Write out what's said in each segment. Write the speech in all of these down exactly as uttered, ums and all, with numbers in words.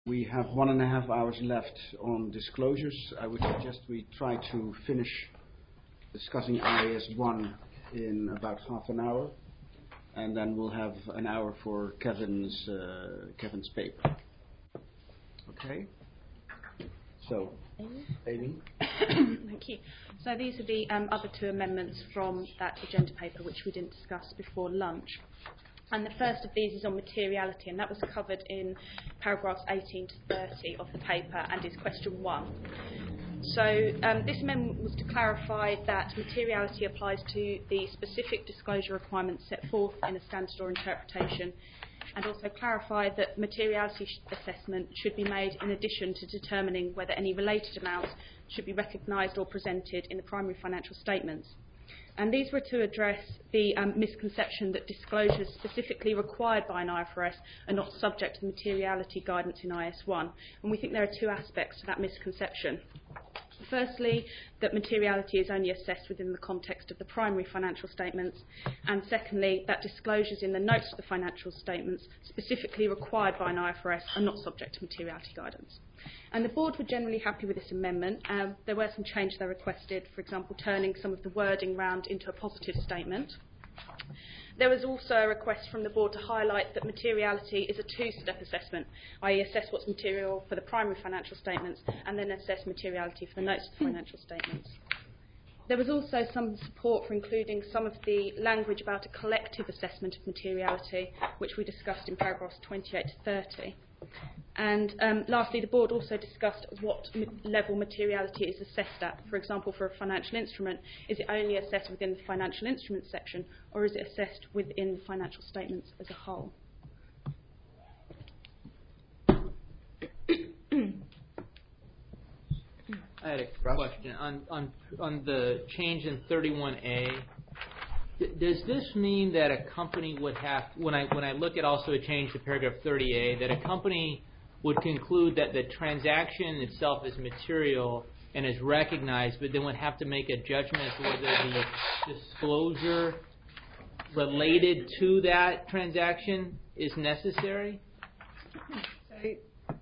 We have one and a half hours left on disclosures. I would suggest we try to finish discussing I A S one in about half an hour, and then we'll have an hour for Kevin's uh, Kevin's paper. Okay. So, Amy. Thank you. So these are the um, other two amendments from that agenda paper which we didn't discuss before lunch. And the first of these is on materiality, and that was covered in paragraphs eighteen to thirty of the paper and is question one. So um, this amendment was to clarify that materiality applies to the specific disclosure requirements set forth in a standard or interpretation, and also clarify that materiality assessment should be made in addition to determining whether any related amounts should be recognised or presented in the primary financial statements. And these were to address the um, misconception that disclosures specifically required by an I F R S are not subject to the materiality guidance in I A S one. And we think there are two aspects to that misconception. Firstly, that materiality is only assessed within the context of the primary financial statements, and secondly, that disclosures in the notes to the financial statements specifically required by an I F R S are not subject to materiality guidance. And the board were generally happy with this amendment. Um, there were some changes they requested, for example, turning some of the wording round into a positive statement. There was also a request from the board to highlight that materiality is a two-step assessment, that is assess what's material for the primary financial statements and then assess materiality for the notes to the financial statements. There was also some support for including some of the language about a collective assessment of materiality, which we discussed in paragraphs twenty-eight to thirty. And um, lastly, the board also discussed what m- level materiality is assessed at. For example, for a financial instrument, is it only assessed within the financial instruments section, or is it assessed within the financial statements as a whole? I had a question on on on the change in thirty-one A. Does this mean that a company would have, when I when I look at also a change to paragraph thirty A, that a company would conclude that the transaction itself is material and is recognized, but then would have to make a judgment as to whether the disclosure related to that transaction is necessary? So,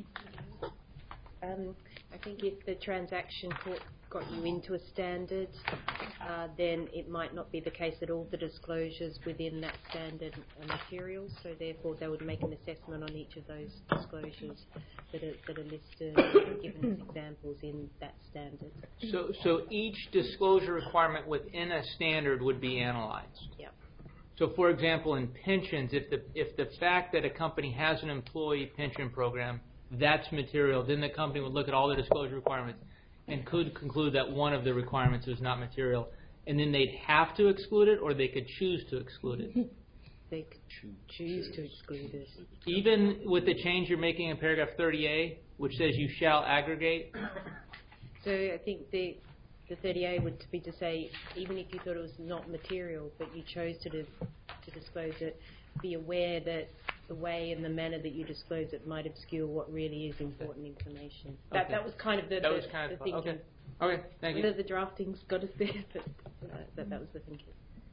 um, I think if the transaction court got you into a standard, uh, then it might not be the case that all the disclosures within that standard are material, so therefore they would make an assessment on each of those disclosures that are, that are listed and given as examples in that standard. So, so each disclosure requirement within a standard would be analyzed? Yeah. So, for example, in pensions, if the if the fact that a company has an employee pension program, that's material, then the company would look at all the disclosure requirements and could conclude that one of the requirements is not material, and then they'd have to exclude it, or they could choose to exclude it. They could choose to exclude it. Even with the change you're making in paragraph thirty A, which says you shall aggregate? So I think the the thirty A would be to say, even if you thought it was not material, but you chose to dis- to disclose it, be aware that the way and the manner that you disclose it might obscure what really is important information. That Okay. that was kind of the, That the, was kind the of thinking. okay. Okay, thank you. Whether the drafting's got us there, but uh, that that was the thinking.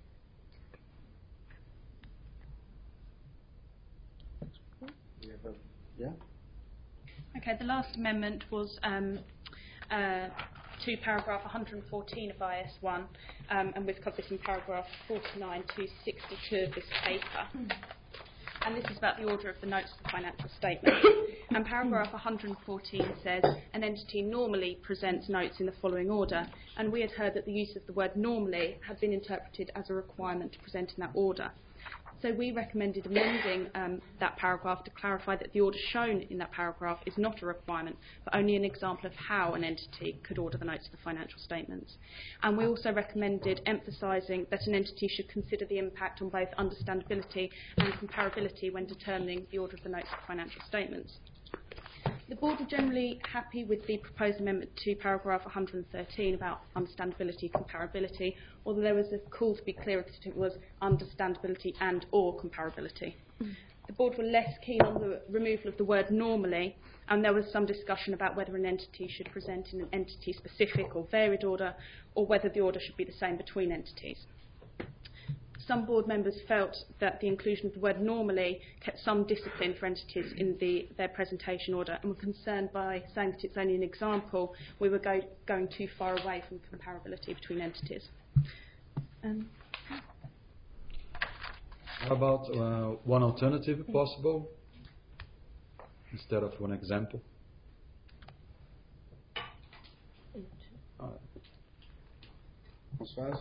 Yeah. Okay, the last amendment was um, uh, to paragraph one hundred fourteen of I A S one, um, and we've covered this in paragraph forty-nine to sixty-two of this paper. And this is about the order of the notes of the financial statement. And paragraph one hundred fourteen says, an entity normally presents notes in the following order. And we had heard that the use of the word normally had been interpreted as a requirement to present in that order. So we recommended amending um, that paragraph to clarify that the order shown in that paragraph is not a requirement, but only an example of how an entity could order the notes of the financial statements. And we also recommended emphasising that an entity should consider the impact on both understandability and comparability when determining the order of the notes of the financial statements. The board were generally happy with the proposed amendment to paragraph one hundred thirteen about understandability and comparability, although there was a call to be clearer that it was understandability and or comparability. Mm. The board were less keen on the removal of the word normally, and there was some discussion about whether an entity should present in an entity-specific or varied order, or whether the order should be the same between entities. some board members felt that the inclusion of the word normally kept some discipline for entities in the, their presentation order, and were concerned by saying that it's only an example, we were go, going too far away from comparability between entities. Um, How about uh, one alternative possible instead of one example? Uh, Françoise?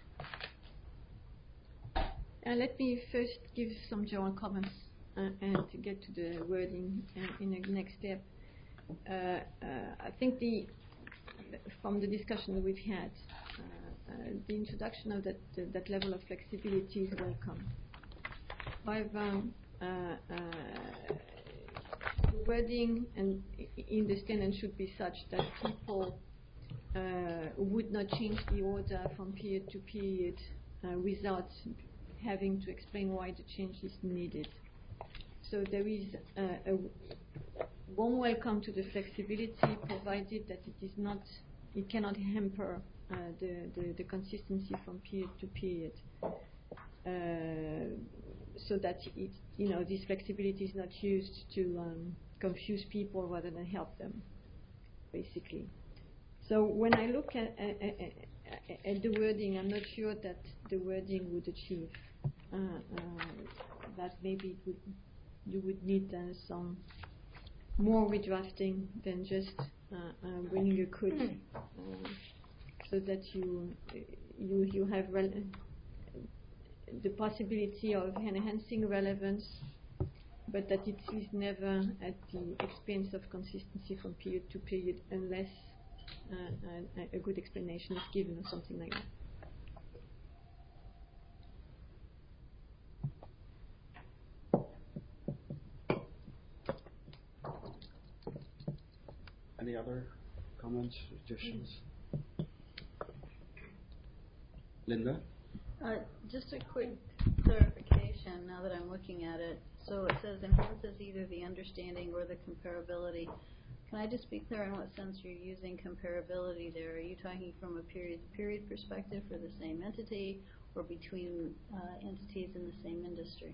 Uh, let me first give some general comments uh, and to get to the wording uh, in the next step. Uh, uh, I think the from the discussion that we've had, uh, uh, the introduction of that uh, that level of flexibility is welcome. However, uh, uh, the wording and in the standard should be such that people uh, would not change the order from period to period uh, without having to explain why the change is needed. So there is uh, a warm welcome to the flexibility, provided that it is not, it cannot hamper uh, the, the, the consistency from period to period. Uh, so that it, you know, this flexibility is not used to um, confuse people rather than help them, basically. So when I look at, at, at, at the wording, I'm not sure that the wording would achieve uh, uh, that. Maybe it would, you would need uh, some more redrafting than just uh, uh, bringing a could, uh, so that you you you have rel the possibility of enhancing relevance, but that it is never at the expense of consistency from period to period, unless uh, a, a good explanation is given or something like that. Any other comments, suggestions? Linda? Uh, just a quick clarification now that I'm looking at it. So it says enhances either the understanding or the comparability. Can I just be clear on what sense you're using comparability there? Are you talking from a period-to-period perspective for the same entity, or between uh, entities in the same industry?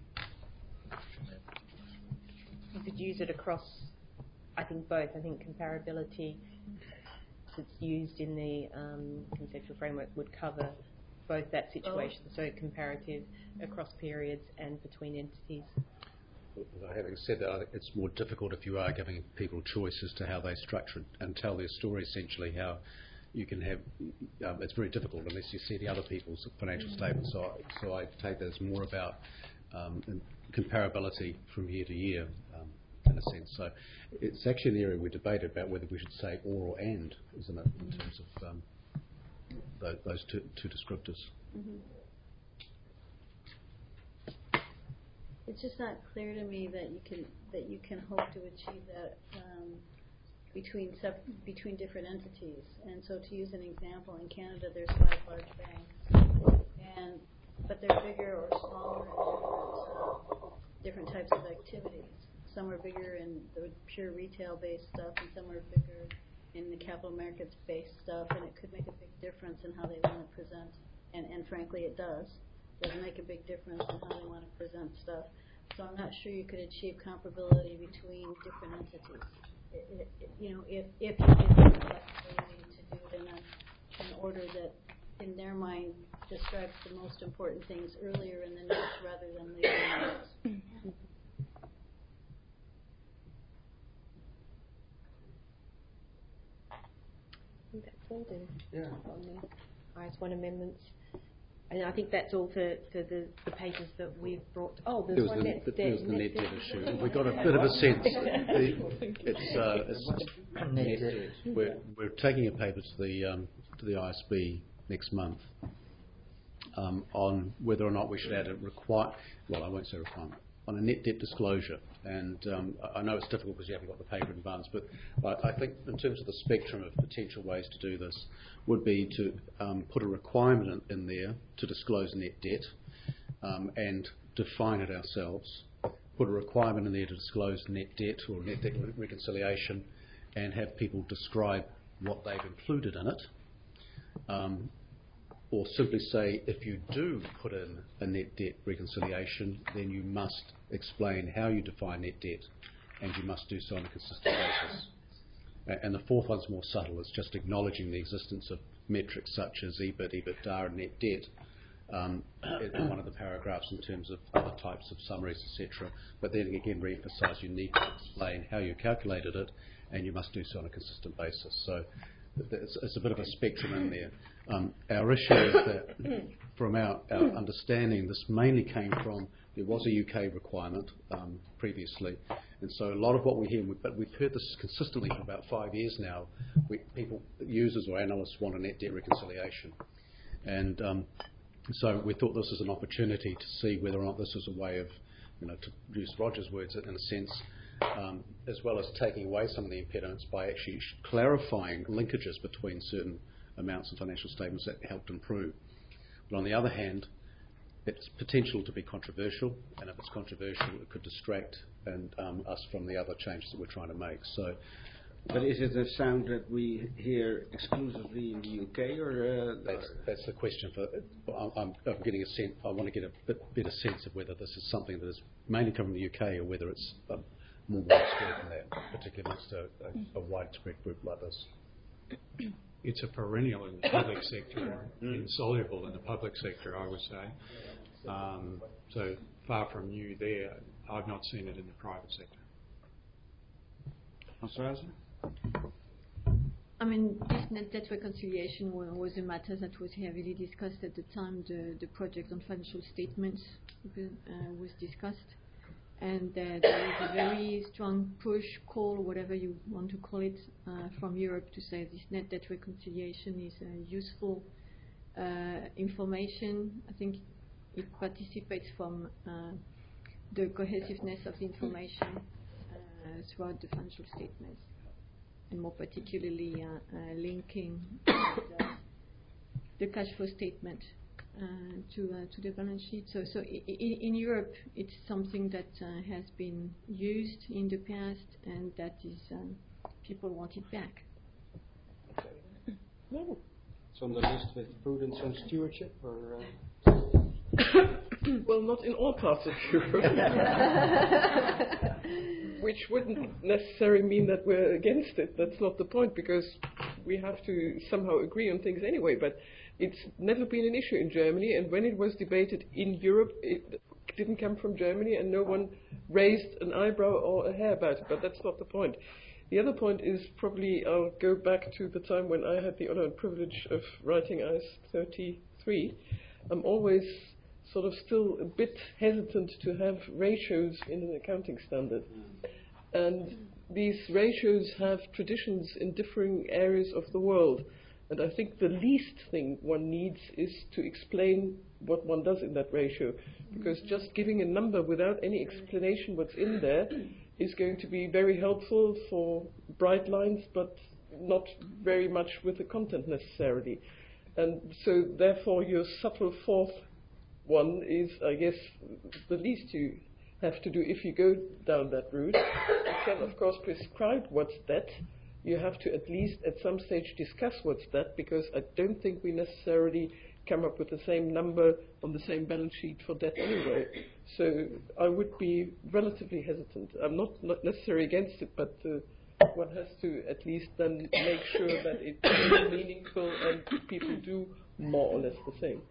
You could use it across, I think, both. I think comparability, that's used in the um, conceptual framework, would cover both that situation, oh. so comparative across periods and between entities. Having said that, I think it's more difficult if you are giving people choice as to how they structure it and tell their story, essentially, how you can have, um, it's very difficult unless you see the other people's financial mm-hmm. statements. So, so I take that as more about um, comparability from year to year, um, in a sense. So it's actually an area we debated about whether we should say or or and, isn't it, in terms of um, those, those two, two descriptors. Mm-hmm. It's just not clear to me that you can that you can hope to achieve that um, between sub, between different entities. And so, to use an example, in Canada, there's five large banks, and but they're bigger or smaller in different, uh, different types of activities. Some are bigger in the pure retail-based stuff, and some are bigger in the capital markets-based stuff. And it could make a big difference in how they want to present. And and frankly, it does. Does make a big difference in how they want to present stuff. So I'm not sure you could achieve comparability between different entities. It, it, you know, if if you did have the flexibility to do it in a, an order that, in their mind, describes the most important things earlier in the notes rather than later in the notes. I think that's all then. Yeah. On the I S one amendments. And I think that's all for, for the, the papers that we've brought. Oh, there's there was one the, net the, debt. there was the net debt issue. We got a bit of a sense. the, it's, uh, it's we're, we're taking a paper to the um, to the I S B next month um, on whether or not we should add a require. Well, I won't say requirement on a net debt disclosure. And um, I know it's difficult because you haven't got the paper in advance, but I, I think in terms of the spectrum of potential ways to do this would be to um, put a requirement in, in there to disclose net debt um, and define it ourselves, put a requirement in there to disclose net debt or net debt re reconciliation and have people describe what they've included in it, um, or simply say if you do put in a net debt reconciliation, then you must explain how you define net debt, and you must do so on a consistent basis. And the fourth one's more subtle. It's just acknowledging the existence of metrics such as E B I T, EBITDA, and net debt um, in one of the paragraphs in terms of other types of summaries, et cetera. But then again, re-emphasise you need to explain how you calculated it, and you must do so on a consistent basis. So it's, it's a bit of a spectrum in there. Um, our issue is that, from our, our understanding, this mainly came from, there was a U K requirement um, previously, and so a lot of what we hear, but we've heard this consistently for about five years now, we, people, users or analysts want a net debt reconciliation. And um, so we thought this was an opportunity to see whether or not this was a way of, you know, to use Roger's words in a sense, um, as well as taking away some of the impediments by actually clarifying linkages between certain amounts and financial statements that helped improve. But on the other hand, it's potential to be controversial, and if it's controversial, it could distract and um, us from the other changes that we're trying to make. So, but is it a sound that we hear exclusively in the U K, or uh, that's, that's the question. For I'm, I'm getting a sense. I want to get a bit better sense of whether this is something that is mainly coming from the U K, or whether it's um, more widespread than that, particularly amongst a, a, a widespread group like this. It's a perennial in the public sector, insoluble in the public sector, I would say. Um, so far from new there, I've not seen it in the private sector. I mean, this net debt reconciliation was a matter that was heavily discussed at the time the, the project on financial statements uh, was discussed. And uh, there is a very strong push, call, whatever you want to call it, uh, from Europe to say this net debt reconciliation is uh, useful uh, information. I think it participates from uh, the cohesiveness of the information uh, throughout the financial statements, and more particularly uh, uh, linking the, the cash flow statement Uh, to uh, to the balance sheet. So, so I- I- in Europe, it's something that uh, has been used in the past, and that is um, people want it back. It's on the list with prudence and stewardship, or. Uh... Well, not in all parts of Europe, which wouldn't necessarily mean that we're against it. That's not the point, because we have to somehow agree on things anyway. But it's never been an issue in Germany, and when it was debated in Europe, it didn't come from Germany, and no one raised an eyebrow or a hair about it. But that's not the point. The other point is, probably I'll go back to the time when I had the honor and privilege of writing I S thirty-three. I'm always sort of still a bit hesitant to have ratios in an accounting standard. And these ratios have traditions in differing areas of the world. And I think the least thing one needs is to explain what one does in that ratio. Because just giving a number without any explanation what's in there is going to be very helpful for bright lines, but not very much with the content necessarily. And so therefore your subtle fourth one is, I guess, the least you have to do if you go down that route. You can, of course, prescribe what's debt. You have to at least at some stage discuss what's debt, because I don't think we necessarily come up with the same number on the same balance sheet for debt anyway. So I would be relatively hesitant. I'm not, not necessarily against it, but uh, one has to at least then make sure that it's meaningful and people do more or less the same.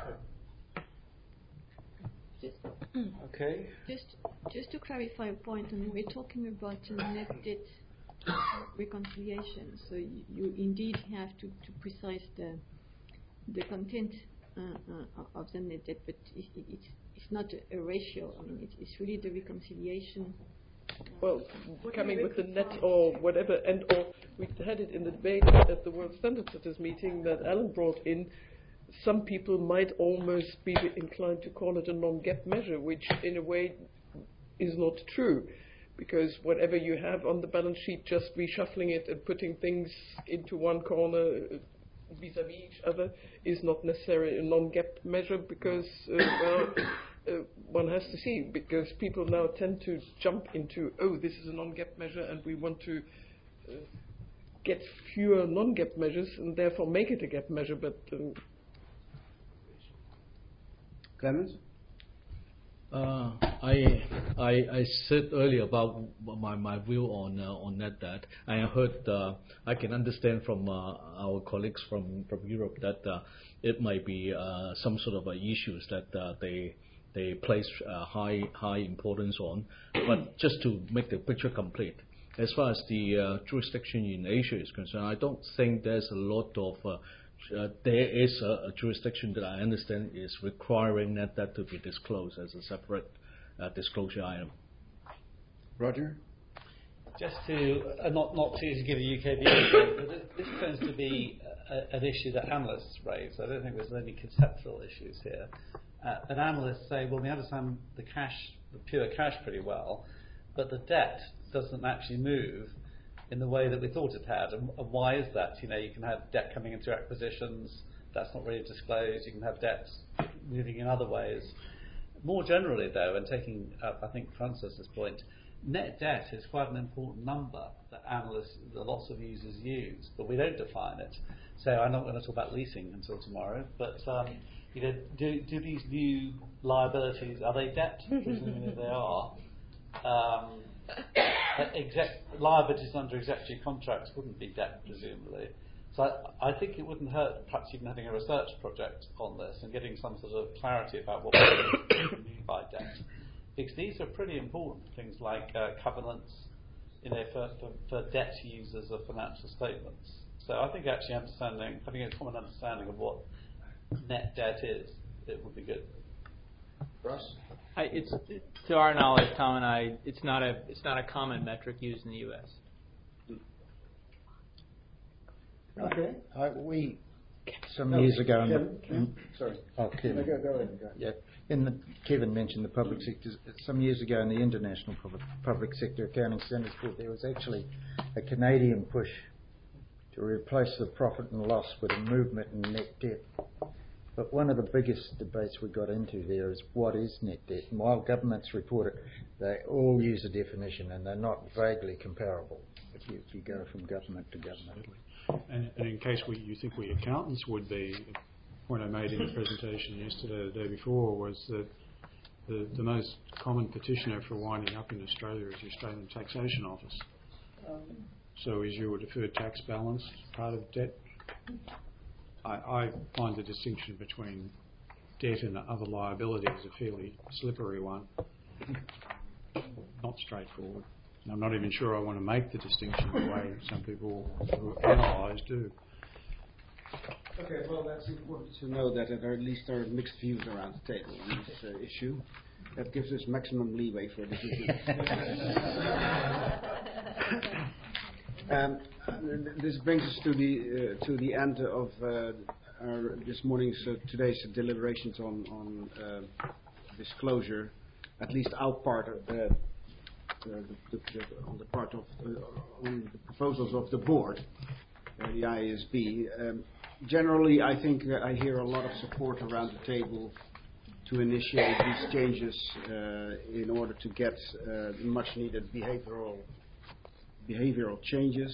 Just, okay. Just, just to clarify a point, I mean, we're talking about a net debt reconciliation. So you, you indeed have to, to precise the the content uh, uh, of the net debt, but it, it, it's it's not a, a ratio. I mean, it, it's really the reconciliation. Well, coming with the net or whatever, and or we had it in the debate at the World Standard Setters meeting that Alan brought in. Some people might almost be inclined to call it a non-GAAP measure, which in a way is not true, because whatever you have on the balance sheet, just reshuffling it and putting things into one corner vis-à-vis each other is not necessarily a non-GAAP measure, because, uh, well, uh, one has to see, because people now tend to jump into, oh, this is a non-GAAP measure and we want to uh, get fewer non-GAAP measures and therefore make it a GAAP measure, but um, Clemens? Uh, I, I I said earlier about my, my view on uh, on net debt. I heard uh, I can understand from uh, our colleagues from, from Europe that uh, it might be uh, some sort of uh, issues that uh, they they place uh, high high importance on. But just to make the picture complete, as far as the uh, jurisdiction in Asia is concerned, I don't think there's a lot of uh, Uh, there is a, a jurisdiction that I understand is requiring net debt to be disclosed as a separate uh, disclosure item. Roger? Just to, uh, not, not to give a U K view, but this, this tends to be a, an issue that analysts raise. I don't think there's any conceptual issues here. Uh, but analysts say, well, we understand the cash, the pure cash pretty well, but the debt doesn't actually move in the way that we thought it had. And, and why is that? You know, you can have debt coming into acquisitions, that's not really disclosed. You can have debts moving in other ways. More generally, though, and taking up, I think, Francis's point, net debt is quite an important number that analysts, that lots of users use, but we don't define it. So I'm not going to talk about leasing until tomorrow, but um, you know, do, do these new liabilities, are they debt? Presumably they are. Um, Exec, liabilities under executive contracts wouldn't be debt, presumably. So I, I think it wouldn't hurt perhaps even having a research project on this and getting some sort of clarity about what we mean by debt. Because these are pretty important things like uh, covenants, you know, for, for, for debt users of financial statements. So I think actually understanding, having a common understanding of what net debt is, it would be good. Russ? I, it's to our knowledge, Tom and I, it's not a it's not a common metric used in the U S. Okay. I, we some no, years ago. In Kevin, the, Kevin? Sorry. Oh, Kevin. No, go, go ahead. Go. Yeah. In the, Kevin mentioned the public sector. Some years ago, in the International Public, public Sector Accounting Standards Board, there was actually a Canadian push to replace the profit and loss with a movement in net debt. But one of the biggest debates we got into there is what is net debt. And while governments report it, they all use a definition and they're not vaguely comparable if you, if you go from government to government. And, and in case we, you think we accountants would be, the point I made in the presentation yesterday or the day before was that the, the most common petitioner for winding up in Australia is the Australian Taxation Office. Um, so is your deferred tax balance part of debt? I, I find the distinction between debt and other liabilities a fairly slippery one, not straightforward. And I'm not even sure I want to make the distinction the way some people who analyse do. Okay, well, that's important to know that there at least are mixed views around the table on this uh, issue. That gives us maximum leeway for decisions. um, this brings us to the uh, to the end of uh, our, this morning's uh, today's deliberations on on uh, disclosure. At least our part of uh, the, the, the, on the part of uh, on the proposals of the board, uh, the I A S B. Um, generally, I think uh, I hear a lot of support around the table to initiate these changes uh, in order to get uh, much needed behavioral behavioral changes.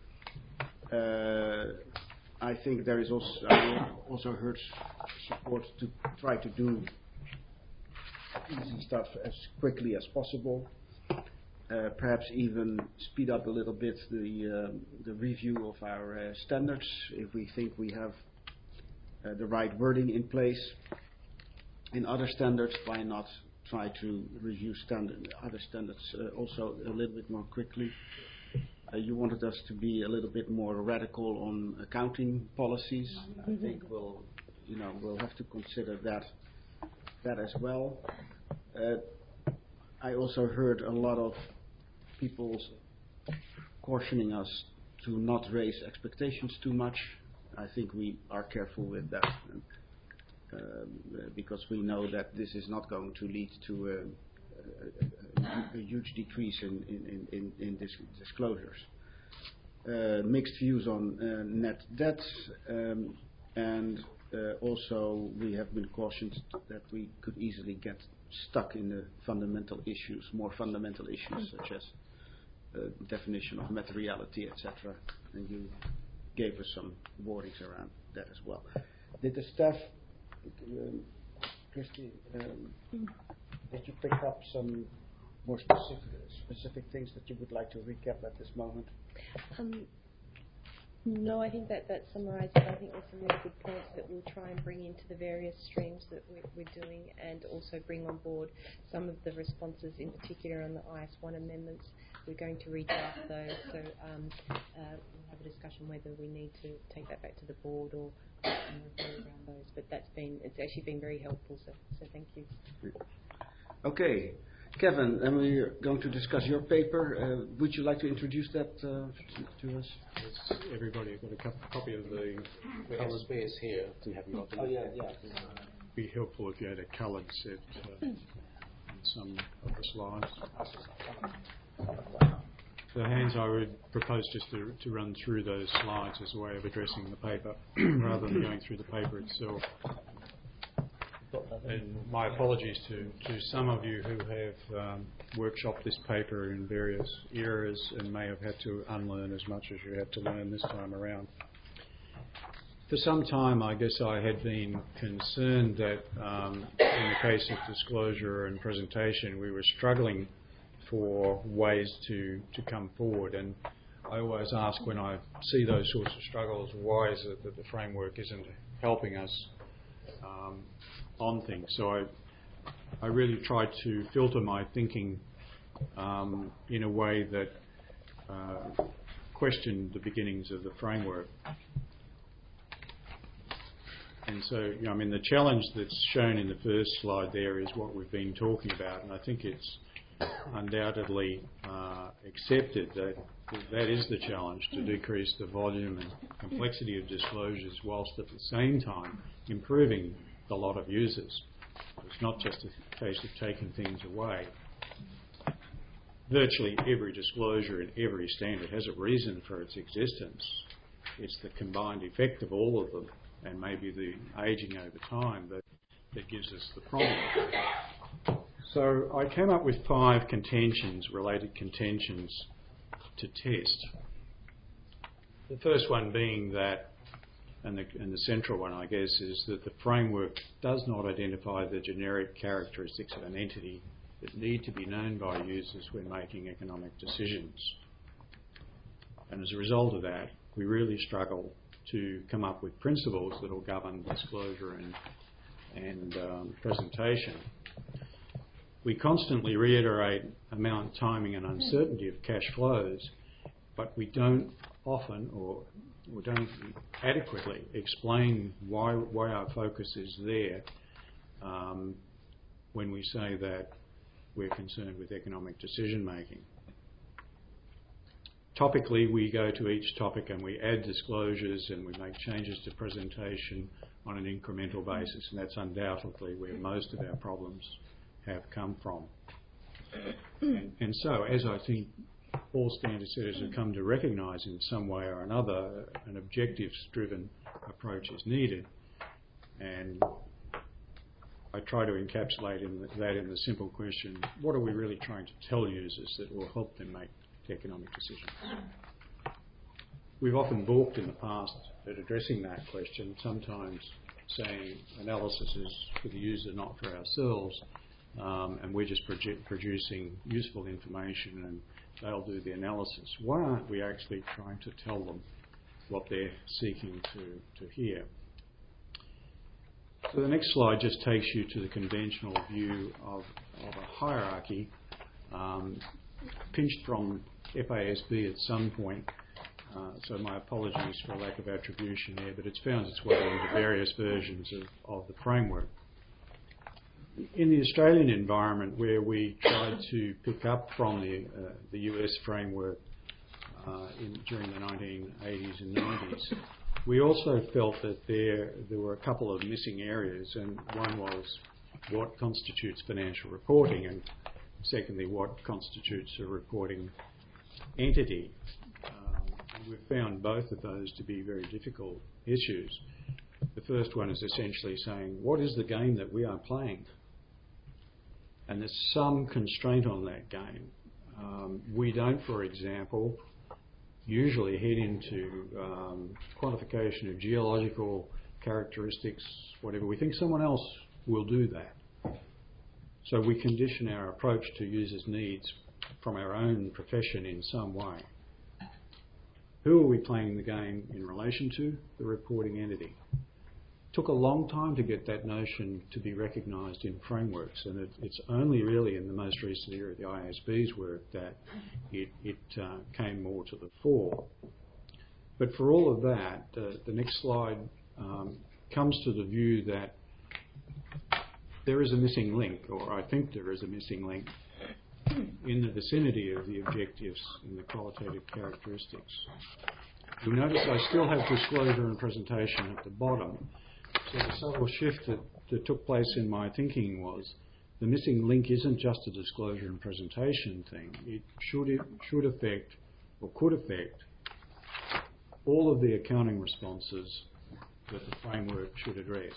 Uh, I think there is also I also heard support to try to do easy stuff as quickly as possible. Uh, perhaps even speed up a little bit the uh, the review of our uh, standards if we think we have uh, the right wording in place. In other standards, why not try to review standard, other standards uh, also a little bit more quickly? Uh, you wanted us to be a little bit more radical on accounting policies. I think we'll, you know, we'll have to consider that that as well. Uh, I also heard a lot of people cautioning us to not raise expectations too much. I think we are careful with that. And, Uh, because we know that this is not going to lead to a, a, a huge decrease in, in, in, in this disclosures. Uh, mixed views on uh, net debt, um, and uh, also we have been cautioned that we could easily get stuck in the fundamental issues, more fundamental issues such as uh, definition of materiality, et cetera. And you gave us some warnings around that as well. Did the staff Um, Christy, um, did you pick up some more specific, specific things that you would like to recap at this moment? Um, no, I think that that summarises. I think there's some really good points that we'll try and bring into the various streams that we're, we're doing, and also bring on board some of the responses, in particular on the I S one amendments. We're going to redraft those, so um, uh, we'll have a discussion whether we need to take that back to the board or um, refer around those. But that's been, it's actually been very helpful, so, so thank you. Okay. Kevin, and we're going to discuss your paper. Uh, would you like to introduce that uh, to, to us? Yes, everybody got a co- copy of the... The S B is here. Do you have your Oh, yeah, yeah. It'd be helpful if you had a coloured set uh, on some of the slides. For the hands, I would propose just to, to run through those slides as a way of addressing the paper, rather than going through the paper itself. And my apologies to, to some of you who have um, workshopped this paper in various eras and may have had to unlearn as much as you had to learn this time around. For some time, I guess I had been concerned that um, in the case of disclosure and presentation, we were struggling for ways to, to come forward. And I always ask when I see those sorts of struggles, why is it that the framework isn't helping us um, on things? So I, I really tried to filter my thinking um, in a way that uh, questioned the beginnings of the framework. And so, you know, I mean, the challenge that's shown in the first slide there is what we've been talking about, and I think it's undoubtedly uh, accepted that that is the challenge, to decrease the volume and complexity of disclosures whilst at the same time improving the lot of users. It's not just a case of taking things away. Virtually every disclosure in every standard has a reason for its existence. It's the combined effect of all of them, and maybe the ageing over time, that, that gives us the problem. So I came up with five contentions, related contentions to test. The first one being that, and the, and the central one I guess, is that the framework does not identify the generic characteristics of an entity that need to be known by users when making economic decisions. And as a result of that, we really struggle to come up with principles that will govern disclosure and, and um, presentation. We constantly reiterate amount, timing and uncertainty of cash flows, but we don't often or, or don't adequately explain why, why our focus is there um, when we say that we're concerned with economic decision making. Topically, we go to each topic and we add disclosures and we make changes to presentation on an incremental basis, and that's undoubtedly where most of our problems have come from. And, and so, as I think all standard setters have come to recognise in some way or another, an objectives-driven approach is needed. And I try to encapsulate in the, that in the simple question, what are we really trying to tell users that will help them make economic decisions? We've often balked in the past at addressing that question, sometimes saying analysis is for the user, not for ourselves, um, and we're just produ- producing useful information and they'll do the analysis. Why aren't we actually trying to tell them what they're seeking to, to hear? So the next slide just takes you to the conventional view of, of a hierarchy, um, pinched from F A S B at some point, uh, so my apologies for lack of attribution there, but it's found its way into various versions of, of the framework. In the Australian environment, where we tried to pick up from the, uh, the U S framework uh, in, during the nineteen eighties and nineties, we also felt that there, there were a couple of missing areas, and one was what constitutes financial reporting, and secondly, what constitutes a reporting entity. Um, and we've found both of those to be very difficult issues. The first one is essentially saying, what is the game that we are playing? And there's some constraint on that game. Um, we don't, for example, usually head into um, quantification of geological characteristics, whatever. We think someone else will do that. So we condition our approach to users' needs from our own profession in some way. Who are we playing the game in relation to? The reporting entity. It took a long time to get that notion to be recognised in frameworks, and it, it's only really in the most recent era of the I A S B's work that it, it uh, came more to the fore. But for all of that, uh, the next slide um, comes to the view that there is a missing link, or I think there is a missing link, in the vicinity of the objectives and the qualitative characteristics. You'll notice I still have disclosure and presentation at the bottom. So the subtle shift that, that took place in my thinking was the missing link isn't just a disclosure and presentation thing. It should, it should affect, or could affect, all of the accounting responses that the framework should address.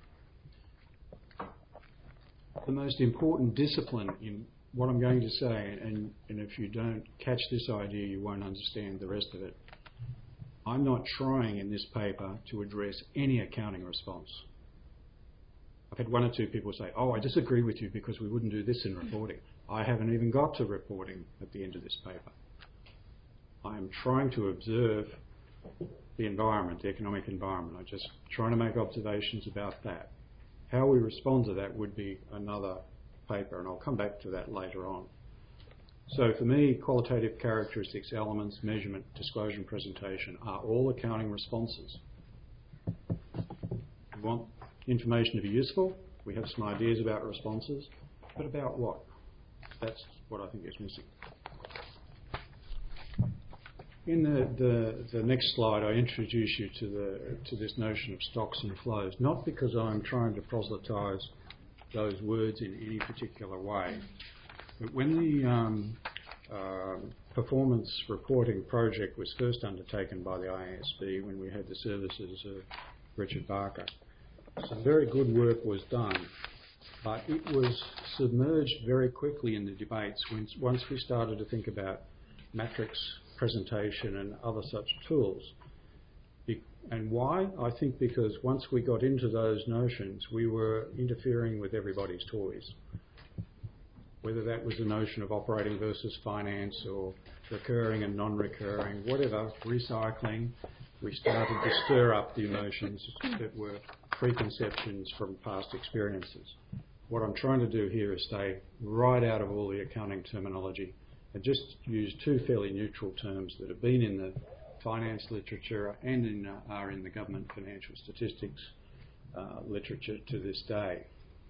The most important discipline in what I'm going to say, and, and if you don't catch this idea, you won't understand the rest of it. I'm not trying in this paper to address any accounting response. I've had one or two people say, oh, I disagree with you because we wouldn't do this in reporting. I haven't even got to reporting at the end of this paper. I'm trying to observe the environment, the economic environment. I'm just trying to make observations about that. How we respond to that would be another paper, and I'll come back to that later on. So for me, qualitative characteristics, elements, measurement, disclosure and presentation are all accounting responses. We want information to be useful. We have some ideas about responses, but about what? That's what I think is missing. In the, the, the next slide, I introduce you to, the, to this notion of stocks and flows, not because I'm trying to proselytise those words in any particular way. But when the um, uh, performance reporting project was first undertaken by the I A S B, when we had the services of Richard Barker, some very good work was done, but it was submerged very quickly in the debates when, once we started to think about matrix presentation and other such tools. And why? I think because once we got into those notions, we were interfering with everybody's toys. Whether that was the notion of operating versus finance or recurring and non-recurring, whatever, recycling, we started to stir up the emotions that were preconceptions from past experiences. What I'm trying to do here is stay right out of all the accounting terminology and just use two fairly neutral terms that have been in the finance literature and in, uh, are in the government financial statistics uh, literature to this day.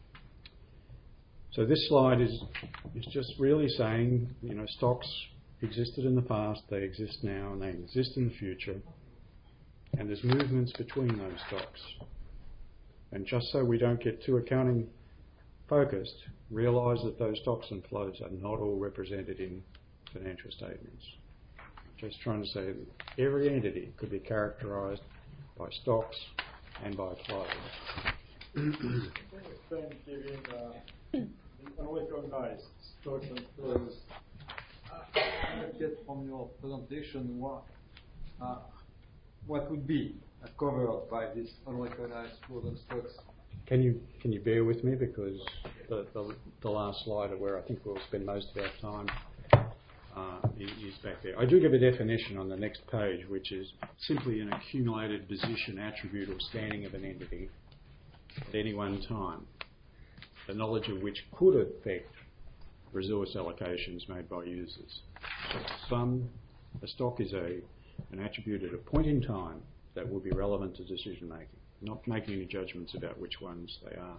So this slide is, is just really saying, you know, stocks existed in the past, they exist now, and they exist in the future, and there's movements between those stocks. And just so we don't get too accounting focused, realise that those stocks and flows are not all represented in financial statements. Just trying to say that every entity could be characterised by stocks and by flows. Giving uh, the unrecognized stocks and flows, I get from your presentation what uh, what would be uh, covered by this unrecognized flows and stocks. Can you can you bear with me, because the, the the last slide where I think we'll spend most of our time Uh, is back there. I do give a definition on the next page, which is simply an accumulated position, attribute or standing of an entity at any one time, the knowledge of which could affect resource allocations made by users. So some, a stock is a, an attribute at a point in time that will be relevant to decision making, not making any judgments about which ones they are.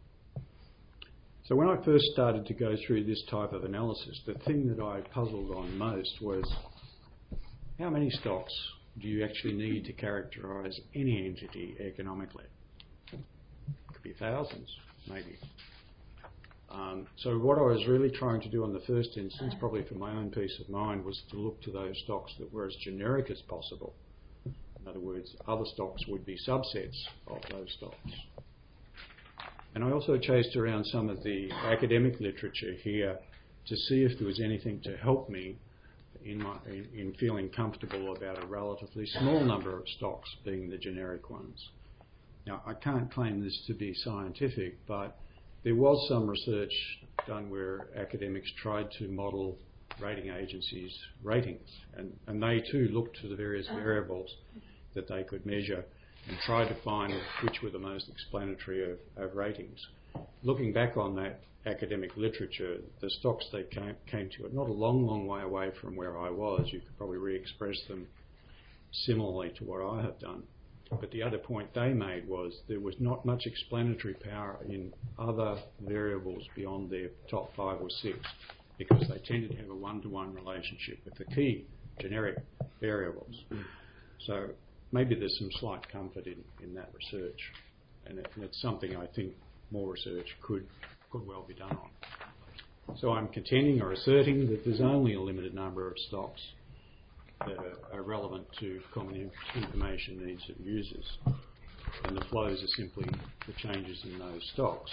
So when I first started to go through this type of analysis, the thing that I puzzled on most was how many stocks do you actually need to characterise any entity economically? It could be thousands, maybe. Um, so what I was really trying to do in the first instance, probably for my own peace of mind, was to look to those stocks that were as generic as possible. In other words, other stocks would be subsets of those stocks. And I also chased around some of the academic literature here to see if there was anything to help me in, my, in, in feeling comfortable about a relatively small number of stocks being the generic ones. Now, I can't claim this to be scientific, but there was some research done where academics tried to model rating agencies' ratings, and, and they too looked to the various variables that they could measure and tried to find which were the most explanatory of, of ratings. Looking back on that academic literature, the stocks they came, came to are not a long, long way away from where I was. You could probably re-express them similarly to what I have done. But the other point they made was there was not much explanatory power in other variables beyond their top five or six, because they tended to have a one-to-one relationship with the key generic variables. So maybe there's some slight comfort in, in that research, and, it, and it's something I think more research could, could well be done on. So I'm contending or asserting that there's only a limited number of stocks that are, are relevant to common information needs of users, and the flows are simply the changes in those stocks.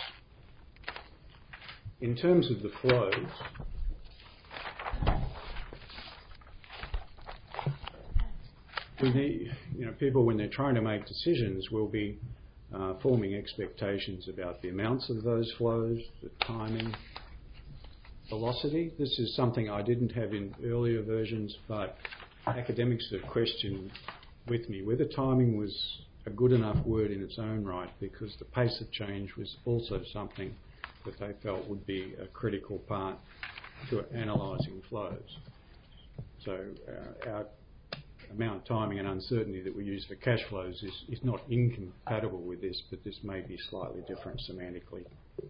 In terms of the flows, we need, you know, people when they're trying to make decisions will be uh, forming expectations about the amounts of those flows, the timing, velocity. This is something I didn't have in earlier versions, but academics have questioned with me whether timing was a good enough word in its own right, because the pace of change was also something that they felt would be a critical part to analysing flows. So uh, our amount of timing and uncertainty that we use for cash flows is, is not incompatible with this, but this may be slightly different semantically.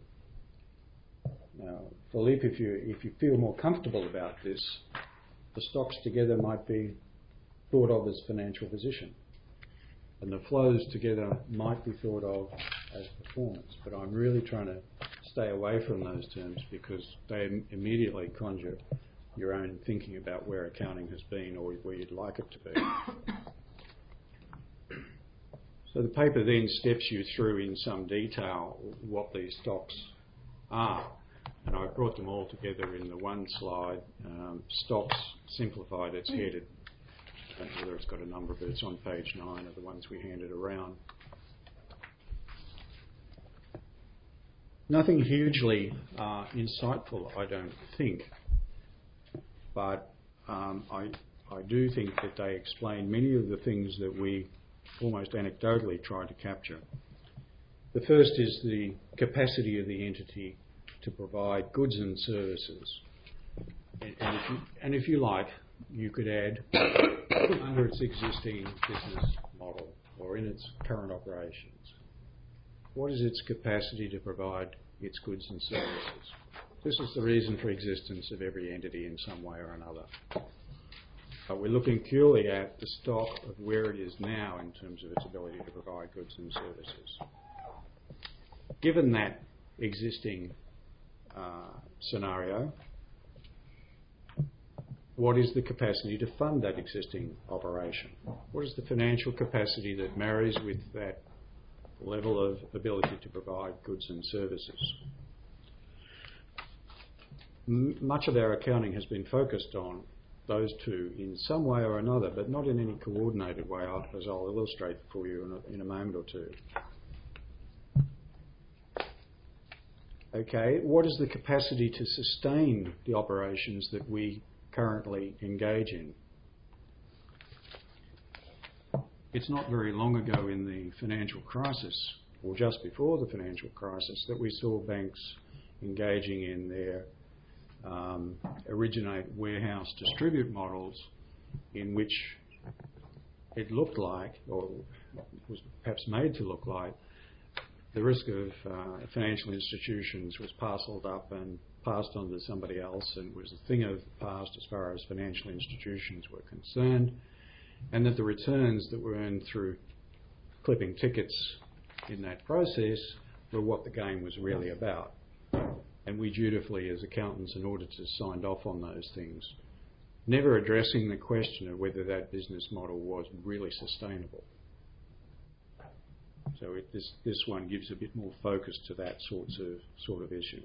Now, Philippe, if you, if you feel more comfortable about this, the stocks together might be thought of as financial position, and the flows together might be thought of as performance. But I'm really trying to stay away from those terms because they im- immediately conjure your own thinking about where accounting has been or where you'd like it to be. So the paper then steps you through in some detail what these stocks are. And I brought them all together in the one slide. Um, stocks simplified, it's headed. I don't know whether it's got a number, but it's on page nine of the ones we handed around. Nothing hugely uh, insightful, I don't think, but um, I, I do think that they explain many of the things that we almost anecdotally try to capture. The first is the capacity of the entity to provide goods and services. And, and, if you, and if you like, you could add under its existing business model or in its current operations, what is its capacity to provide its goods and services? This is the reason for existence of every entity in some way or another. But we're looking purely at the stock of where it is now in terms of its ability to provide goods and services. Given that existing uh, scenario, what is the capacity to fund that existing operation? What is the financial capacity that marries with that level of ability to provide goods and services? M- much of our accounting has been focused on those two in some way or another, but not in any coordinated way, as I'll illustrate for you in a, in a moment or two. Okay, what is the capacity to sustain the operations that we currently engage in? It's not very long ago in the financial crisis, or just before the financial crisis, that we saw banks engaging in their um, originate, warehouse, distribute models in which it looked like, or was perhaps made to look like, the risk of uh, financial institutions was parcelled up and passed on to somebody else and was a thing of the past as far as financial institutions were concerned, and that the returns that were earned through clipping tickets in that process were what the game was really about. And we dutifully, as accountants and auditors, signed off on those things, never addressing the question of whether that business model was really sustainable. So it, this, this one gives a bit more focus to that sorts of, sort of issue.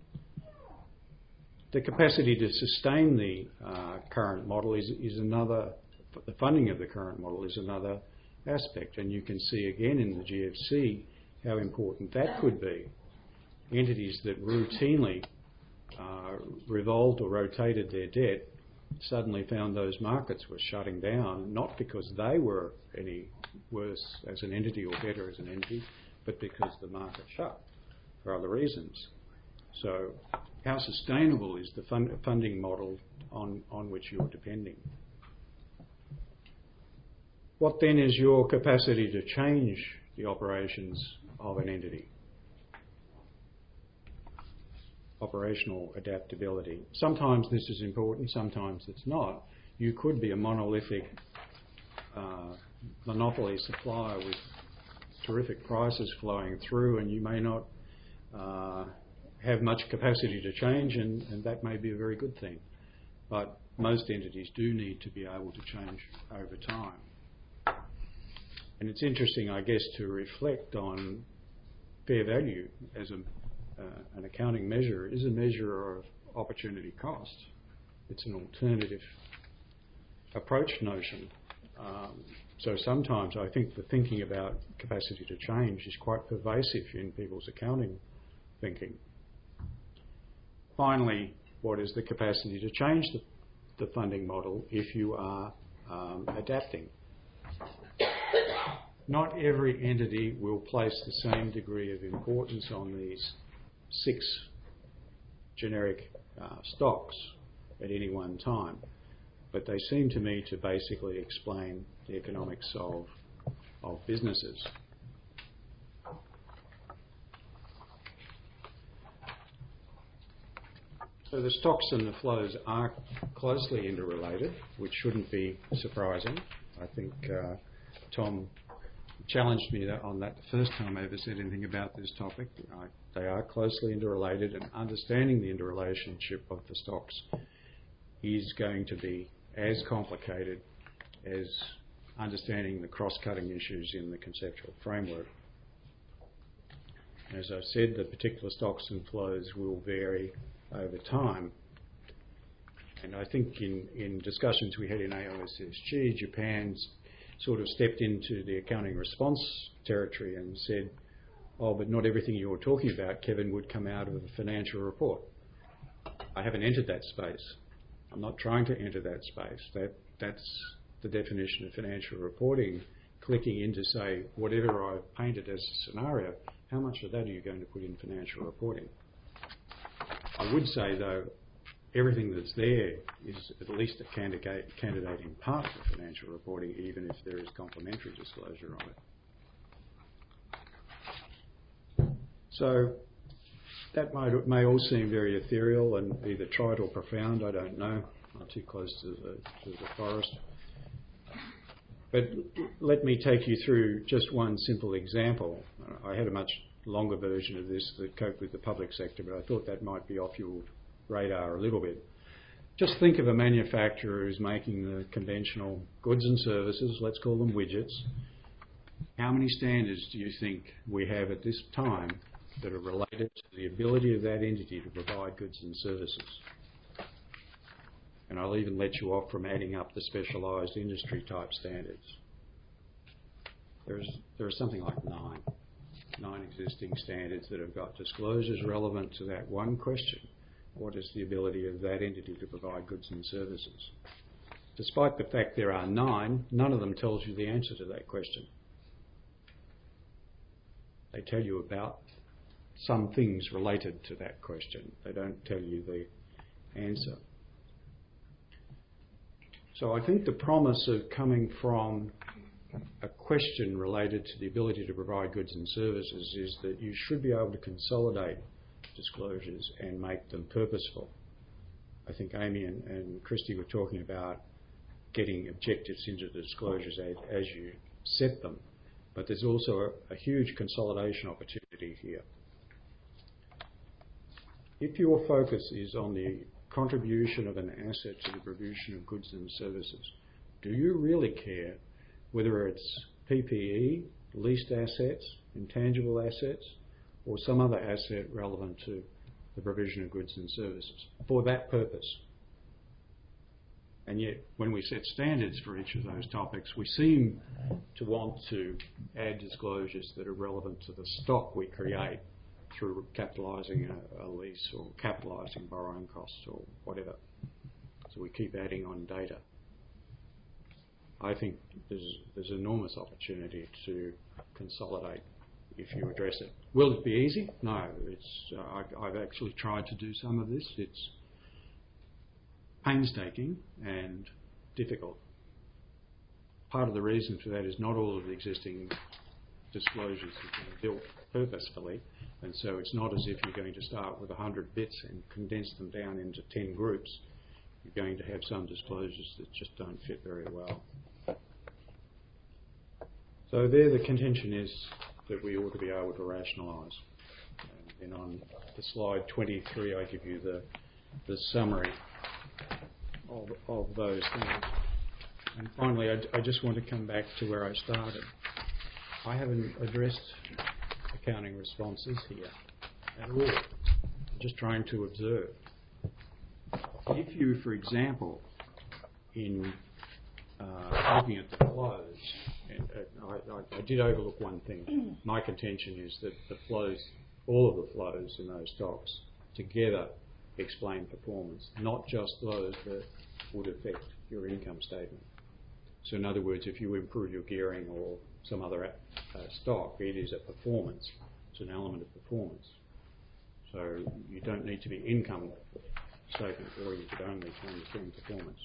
The capacity to sustain the uh, current model is, is another, the funding of the current model is another aspect. And you can see again in the G F C how important that could be. Entities that routinely uh, revolved or rotated their debt suddenly found those markets were shutting down, not because they were any worse as an entity or better as an entity, but because the market shut for other reasons. So how sustainable is the fund funding model on, on which you're depending? What then is your capacity to change the operations of an entity? Operational adaptability. Sometimes this is important, sometimes it's not. You could be a monolithic uh, monopoly supplier with terrific prices flowing through, and you may not uh, have much capacity to change, and, and that may be a very good thing. But most entities do need to be able to change over time. And it's interesting, I guess, to reflect on fair value as a Uh, an accounting measure is a measure of opportunity cost. It's an alternative approach notion. Um, so sometimes I think the thinking about capacity to change is quite pervasive in people's accounting thinking. Finally, what is the capacity to change the, the funding model if you are um, adapting? Not every entity will place the same degree of importance on these six generic uh, stocks at any one time, but they seem to me to basically explain the economics of, of businesses. So the stocks and the flows are closely interrelated, which shouldn't be surprising. I think uh, Tom challenged me on that the first time I ever said anything about this topic. I, they are closely interrelated, and understanding the interrelationship of the stocks is going to be as complicated as understanding the cross-cutting issues in the conceptual framework. As I've said, the particular stocks and flows will vary over time. And I think in, in discussions we had in A O S S G, Japan's sort of stepped into the accounting response territory and said, oh, but not everything you're talking about, Kevin, would come out of a financial report. I haven't entered that space. I'm not trying to enter that space. That, that's the definition of financial reporting, clicking in to say, whatever I've painted as a scenario, how much of that are you going to put in financial reporting? I would say, though, everything that's there is at least a candidate, candidating part for financial reporting, even if there is complementary disclosure on it. So that might, may all seem very ethereal and either trite or profound, I don't know. I'm too close to the, to the forest. But let me take you through just one simple example. I had a much longer version of this that coped with the public sector, but I thought that might be off your radar a little bit. Just think of a manufacturer who's making the conventional goods and services, let's call them widgets. How many standards do you think we have at this time that are related to the ability of that entity to provide goods and services? And I'll even let you off from adding up the specialised industry type standards. There's, there are something like nine, nine existing standards that have got disclosures relevant to that one question. What is the ability of that entity to provide goods and services? Despite the fact there are nine, none of them tells you the answer to that question. They tell you about some things related to that question. They don't tell you the answer. So I think the promise of coming from a question related to the ability to provide goods and services is that you should be able to consolidate disclosures and make them purposeful. I think Amy and, and Christy were talking about getting objectives into the disclosures as, as you set them, but there's also a, a huge consolidation opportunity here. If your focus is on the contribution of an asset to the provision of goods and services, do you really care whether it's P P E, leased assets, intangible assets, or some other asset relevant to the provision of goods and services for that purpose? And yet, when we set standards for each of those topics, we seem to want to add disclosures that are relevant to the stock we create through capitalising a, a lease or capitalising borrowing costs or whatever. So we keep adding on data. I think there's, there's enormous opportunity to consolidate if you address it. Will it be easy? No. It's, uh, I, I've actually tried to do some of this. It's painstaking and difficult. Part of the reason for that is not all of the existing disclosures have been built purposefully, and so it's not as if you're going to start with one hundred bits and condense them down into ten groups. You're going to have some disclosures that just don't fit very well. So there the contention is that we ought to be able to rationalise. And then on the slide twenty-three I give you the, the summary of, of those things. And finally I, I just want to come back to where I started. I haven't addressed accounting responses here at all. I'm just trying to observe. If you, for example, in uh, looking at the flows, and, uh, I, I, I did overlook one thing. My contention is that the flows, all of the flows in those stocks together explain performance, not just those that would affect your income statement. So in other words, if you improve your gearing or some other uh, stock, it is a performance. It's an element of performance. So you don't need to be income statement oriented only to understand performance.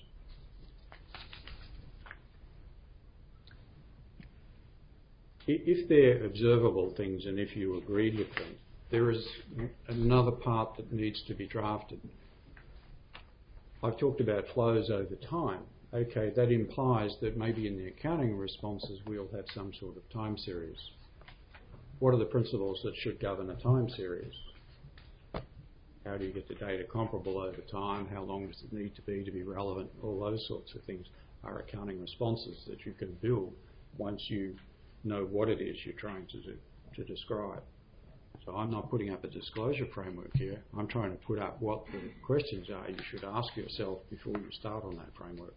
If they're observable things and if you agreed with them, there is another part that needs to be drafted. I've talked about flows over time. Okay, that implies that maybe in the accounting responses we'll have some sort of time series. What are the principles that should govern a time series? How do you get the data comparable over time? How long does it need to be to be relevant? All those sorts of things are accounting responses that you can build once you know what it is you're trying to do, to describe. So I'm not putting up a disclosure framework here. I'm trying to put up what the questions are you should ask yourself before you start on that framework.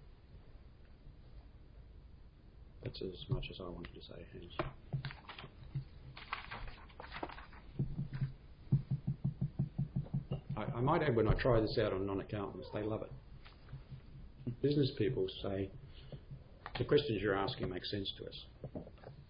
That's as much as I wanted to say, Hans. I, I might add, when I try this out on non-accountants, they love it. Business people say, the questions you're asking make sense to us.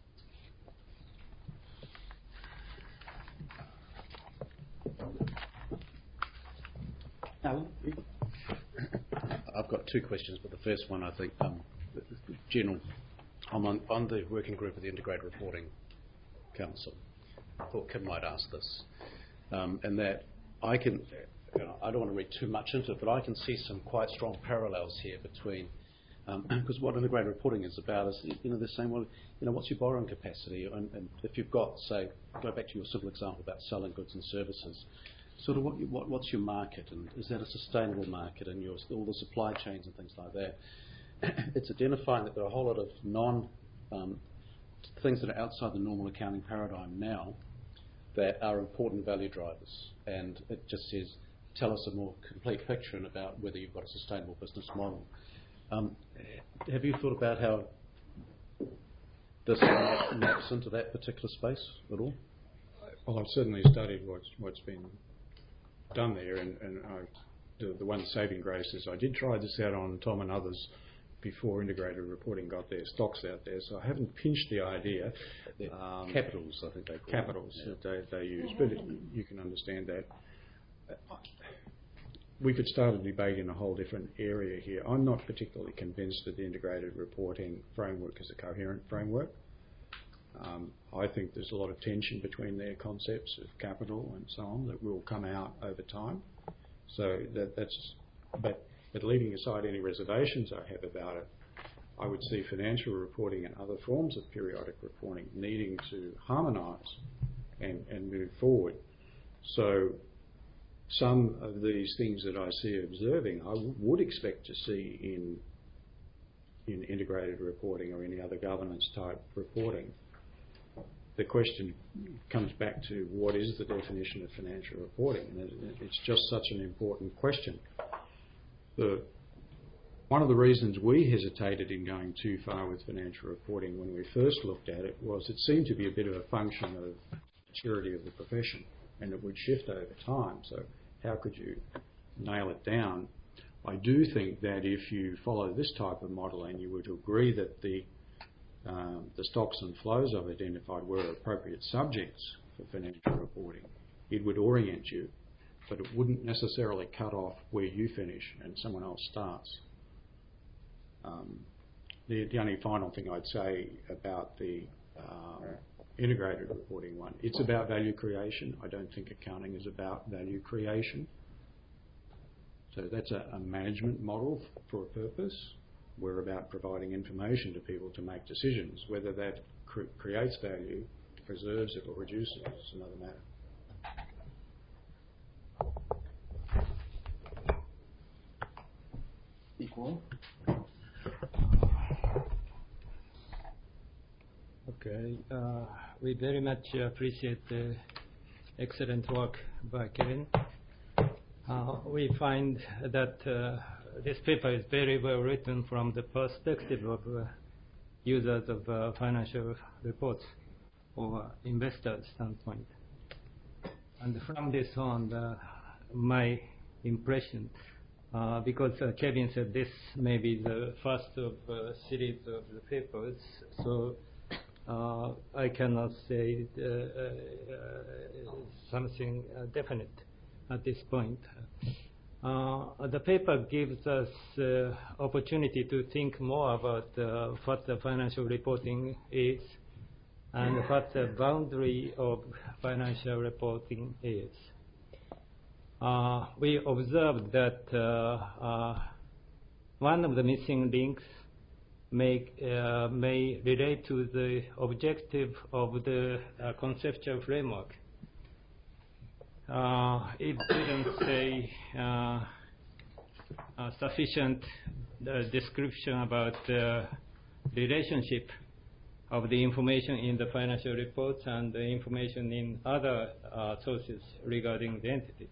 Alan? I've got two questions, but the first one, I think, um, general. I'm on, on the working group of the Integrated Reporting Council. I thought Kim might ask this. Um, and that I can, you know, I don't want to read too much into it, but I can see some quite strong parallels here between, because um, what integrated reporting is about is, you know, they're saying, well, you know, what's your borrowing capacity? And, and if you've got, say, go back to your simple example about selling goods and services, sort of what, you, what what's your market, and is that a sustainable market, and your, all the supply chains and things like that. It's identifying that there are a whole lot of non um, things that are outside the normal accounting paradigm now that are important value drivers, and it just says, tell us a more complete picture about whether you've got a sustainable business model. Um, have you thought about how this maps into that particular space at all? Well, I've certainly studied what's what's been done there, and, and I, the, the one saving grace is I did try this out on Tom and others before integrated reporting got their stocks out there, so I haven't pinched the idea. Um, capitals, I think they call capitals yeah. that they, they use, but it, you can understand that. We could start a debate in a whole different area here. I'm not particularly convinced that the integrated reporting framework is a coherent framework. Um, I think there's a lot of tension between their concepts of capital and so on that will come out over time. So that, that's, but, but leaving aside any reservations I have about it, I would see financial reporting and other forms of periodic reporting needing to harmonise and, and move forward. So some of these things that I see observing, I w- would expect to see in in integrated reporting or any other governance type reporting. The question comes back to what is the definition of financial reporting, and it, it's just such an important question. The one of the reasons we hesitated in going too far with financial reporting when we first looked at it was it seemed to be a bit of a function of maturity of the profession, and it would shift over time. So how could you nail it down? I do think that if you follow this type of model and you were to agree that the um, the stocks and flows I've identified were appropriate subjects for financial reporting, it would orient you, but it wouldn't necessarily cut off where you finish and someone else starts. Um, the, the only final thing I'd say about the um, integrated reporting one, it's about value creation. I don't think accounting is about value creation. So that's a, a management model f- for a purpose. We're about providing information to people to make decisions. Whether that cre- creates value, preserves it or reduces it is another matter. Equal. Okay, uh, we very much appreciate the excellent work by Kevin. Uh, we find that uh, this paper is very well written from the perspective of uh, users of uh, financial reports or investors' standpoint. And from this on, uh, my impression, uh, because uh, Kevin said this may be the first of a series of the papers, so uh, I cannot say uh, uh, something uh, definite at this point. Uh, the paper gives us uh, opportunity to think more about uh, what the financial reporting is and what the boundary of financial reporting is. Uh, we observed that uh, uh, one of the missing links may, uh, may relate to the objective of the uh, conceptual framework. Uh, it didn't say uh, uh, sufficient uh, description about the relationship of the information in the financial reports and the information in other uh, sources regarding the entity.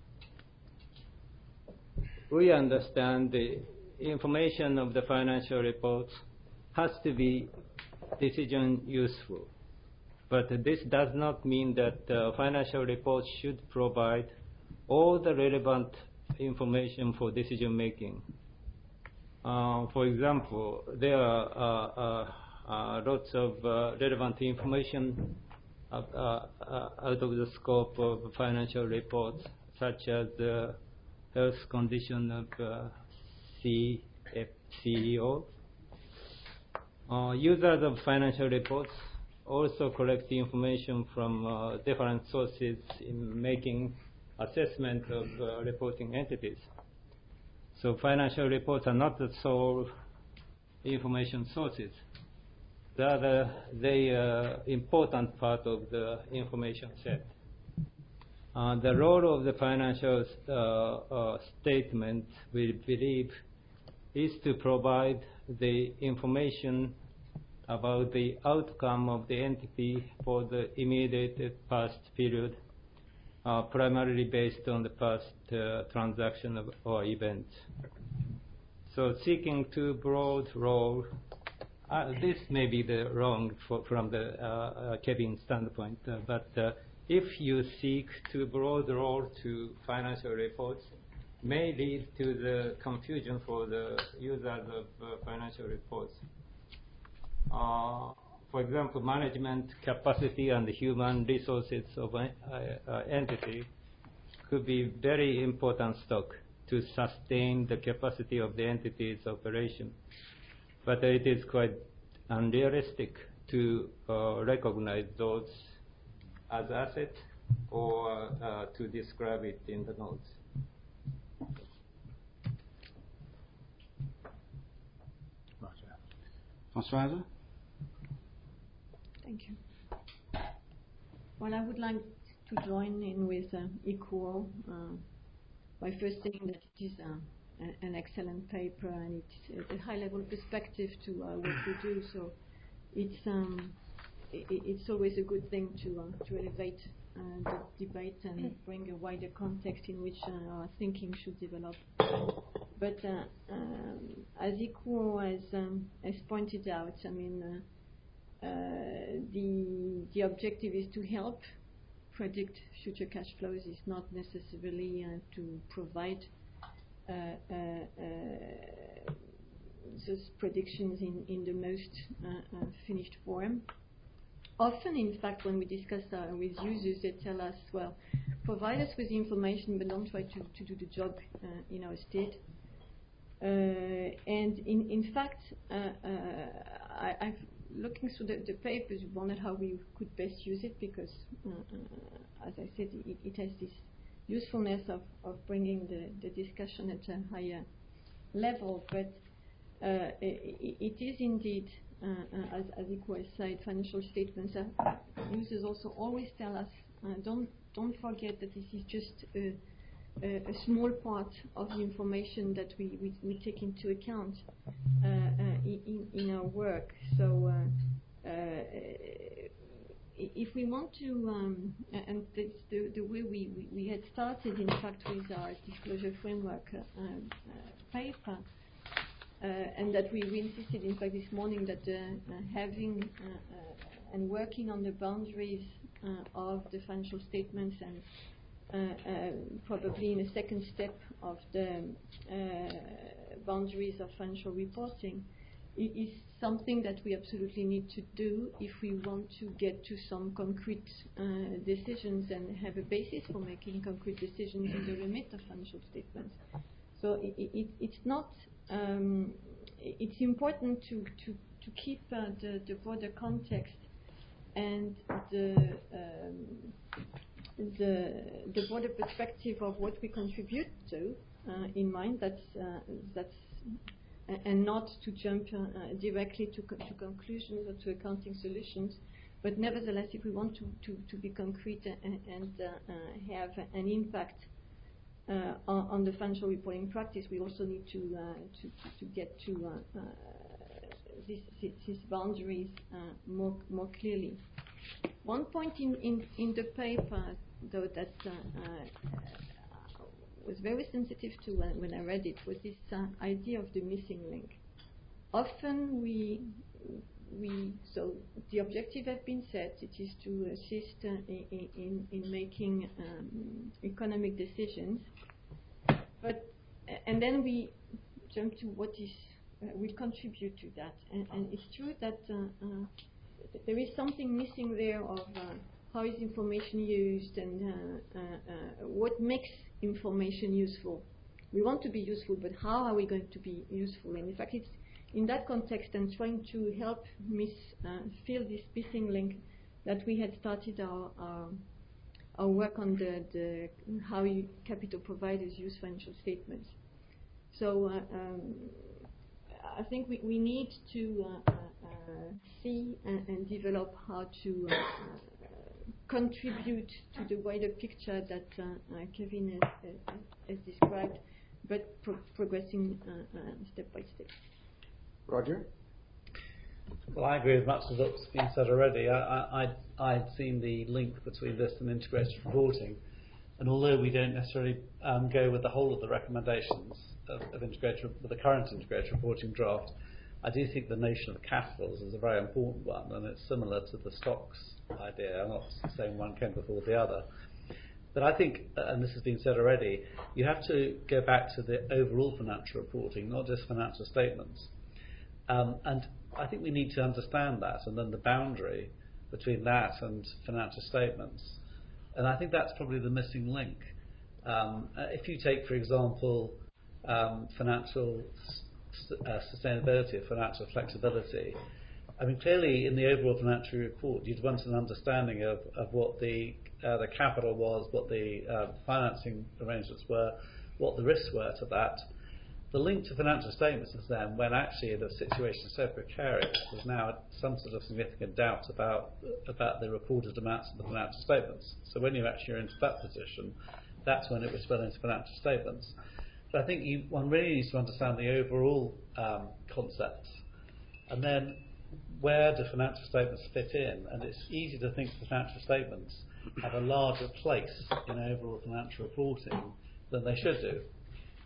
We understand the information of the financial reports has to be decision useful. But this does not mean that uh, financial reports should provide all the relevant information for decision making. Uh, for example, there are uh, uh, uh, lots of uh, relevant information uh, uh, out of the scope of financial reports, such as the health condition of uh, C E O. Uh, users of financial reports also collect the information from uh, different sources in making assessment of uh, reporting entities. So financial reports are not the sole information sources. They are the they, uh, important part of the information set. Uh, the role of the financial uh, uh, statement, we believe, is to provide the information about the outcome of the entity for the immediate past period, uh, primarily based on the past uh, transaction of, or event. So seeking too broad role, uh, this may be the wrong for, from the uh, uh, Kevin standpoint, uh, but uh, if you seek too broad role to financial reports, may lead to the confusion for the users of uh, financial reports. Uh, for example, management capacity and human resources of an uh, uh, entity could be very important stock to sustain the capacity of the entity's operation. But it is quite unrealistic to uh, recognize those as assets or uh, to describe it in the notes. Françoise? Thank you. Well, I would like to join in with uh, Equal uh, by first saying that it is uh, a, an excellent paper and it's a high-level perspective to uh, what we do. So it's um, it, it's always a good thing to uh, to elevate uh, the debate and bring a wider context in which uh, our thinking should develop. But uh, um, as Ikuo has, um, has pointed out, I mean, uh, uh, the the objective is to help predict future cash flows. It's not necessarily uh, to provide uh, uh, uh, those predictions in, in the most uh, uh, finished form. Often, in fact, when we discuss uh, with users, they tell us, well, provide us with information, but don't try to, to do the job uh, in our stead. Uh, and in, in fact, uh, uh, I, I've looking through the, the papers, we wondered how we could best use it, because, uh, uh, as I said, it, it has this usefulness of, of bringing the, the discussion at a higher level. But uh, it, it is indeed, uh, uh, as, as Ikuo has said, financial statements. Uh, users also always tell us, uh, don't don't forget that this is just a, a, a small part of the information that we, we, we take into account uh, uh, in, in our work. So uh, uh, if we want to, um, and that's the, the way we, we, we had started, in fact, with our disclosure framework uh, uh, paper, uh, and that we, we insisted, in fact, this morning that uh, uh, having uh, uh, and working on the boundaries uh, of the financial statements, and uh, uh, probably in a second step of the uh, boundaries of financial reporting, it is something that we absolutely need to do if we want to get to some concrete uh, decisions and have a basis for making concrete decisions in the remit of financial statements. So it, it, it's not. Um, it's important to to to keep uh, the the broader context and the um, the the broader perspective of what we contribute to uh, in mind. That's uh, that's uh, and not to jump uh, uh, directly to co to conclusions or to accounting solutions. But nevertheless, if we want to to, to be concrete and, and uh, uh, have an impact uh, on, on the financial reporting practice, we also need to uh, to, to to get to uh, uh, These, these boundaries uh, more more clearly. One point in, in, in the paper, though, that uh, uh, was very sensitive to when, when I read it, was this uh, idea of the missing link. Often we we so the objective has been set. It is to assist uh, in, in in making um, economic decisions, but and then we jump to what is Uh, will contribute to that, and, and it's true that uh, uh, th there is something missing there of uh, how is information used and uh, uh, uh, what makes information useful. We want to be useful, but how are we going to be useful? And in fact, it's in that context and trying to help miss, uh, fill this missing link that we had started our our, our work on the, the how you, capital providers use financial statements. So. Uh, um, I think we, we need to uh, uh, see and, and develop how to uh, uh, contribute to the wider picture that uh, uh, Kevin has, uh, has described, but pro progressing uh, uh, step by step. Roger? Well, I agree with much of what's been said already. I, I, I'd seen the link between this and integrated reporting, and although we don't necessarily um, go with the whole of the recommendations Of, of integrated, with the current integrated reporting draft, I do think the notion of capitals is a very important one, and it's similar to the stocks idea. I'm not saying one came before the other, but I think, and this has been said already, you have to go back to the overall financial reporting, not just financial statements. Um, and I think we need to understand that, and then the boundary between that and financial statements. And I think that's probably the missing link. Um, if you take, for example, Um, financial uh, sustainability or financial flexibility. I mean, clearly in the overall financial report, you'd want an understanding of, of what the uh, the capital was, what the uh, financing arrangements were, what the risks were to that. The link to financial statements is then when actually the situation is so precarious, there's now some sort of significant doubt about about the reported amounts of the financial statements. So when you actually are into that position, that's when it was well into financial statements. But I think you, one really needs to understand the overall um, concepts, and then where do financial statements fit in? And it's easy to think the financial statements have a larger place in overall financial reporting than they should do.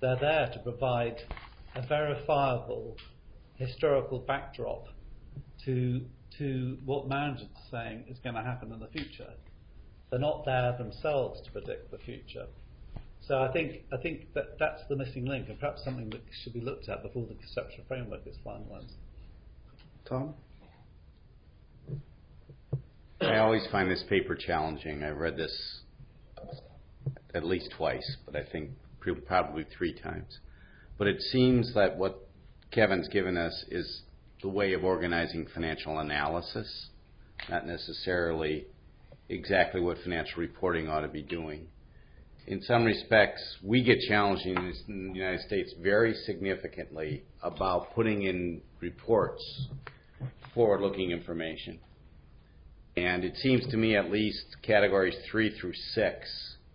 They're there to provide a verifiable historical backdrop to to what managers are saying is going to happen in the future. They're not there themselves to predict the future. So I think I think that that's the missing link, and perhaps something that should be looked at before the conceptual framework is finalised. Tom? I always find this paper challenging. I've read this at least twice, but I think probably three times. But it seems that what Kevin's given us is the way of organizing financial analysis, not necessarily exactly what financial reporting ought to be doing. In some respects, we get challenged in the United States very significantly about putting in reports forward-looking information. And it seems to me at least categories three through six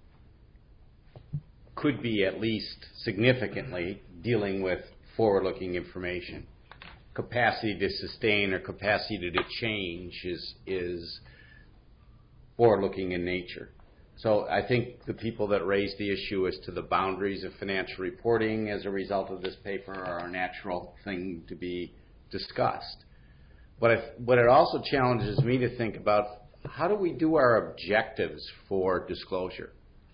could be at least significantly dealing with forward-looking information. Capacity to sustain or capacity to change is, is forward-looking in nature. So I think the people that raise the issue as to the boundaries of financial reporting as a result of this paper are a natural thing to be discussed. But, if, but it also challenges me to think about how do we do our objectives for disclosure?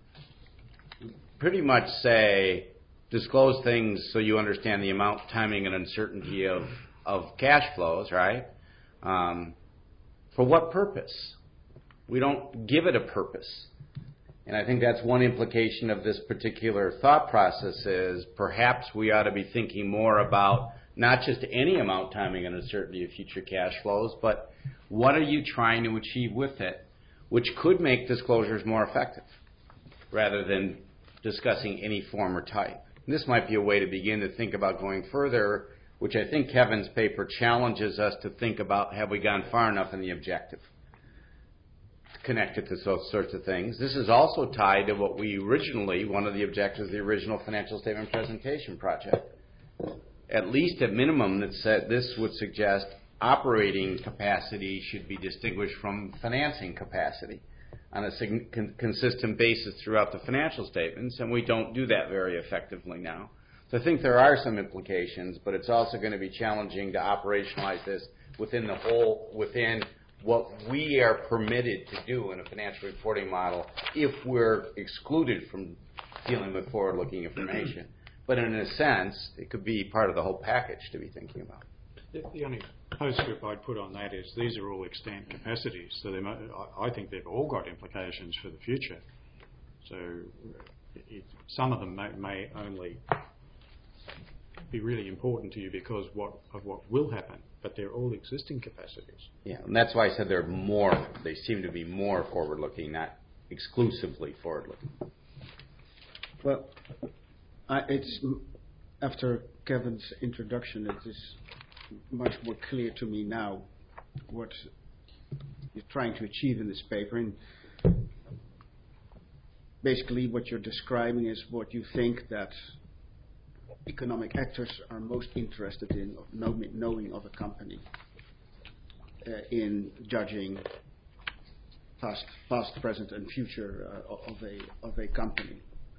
Pretty much say disclose things so you understand the amount, timing, and uncertainty of, of cash flows, right? Um, for what purpose? We don't give it a purpose. And I think that's one implication of this particular thought process is perhaps we ought to be thinking more about not just any amount, timing, and uncertainty of future cash flows, but what are you trying to achieve with it, which could make disclosures more effective rather than discussing any form or type. And this might be a way to begin to think about going further, which I think Kevin's paper challenges us to think about, have we gone far enough in the objective? Connected to those sorts of things. This is also tied to what we originally, one of the objectives of the original financial statement presentation project. At least at minimum, that said, this would suggest operating capacity should be distinguished from financing capacity on a sig- con- consistent basis throughout the financial statements, and we don't do that very effectively now. So I think there are some implications, but it's also going to be challenging to operationalize this within the whole, within what we are permitted to do in a financial reporting model if we're excluded from dealing with forward-looking information. But in a sense, it could be part of the whole package to be thinking about. The, the only postscript I'd put on that is these are all extant capacities, so they might, I, I think they've all got implications for the future. So it, some of them may, may only be really important to you because what, of what will happen, but they're all existing capacities. Yeah, and that's why I said they're more, they seem to be more forward-looking, not exclusively forward-looking. Well, I, it's after Kevin's introduction, it is much more clear to me now what you're trying to achieve in this paper. And basically, what you're describing is what you think that economic actors are most interested in knowing of a company, uh, in judging past, past, present, and future uh, of a of a company.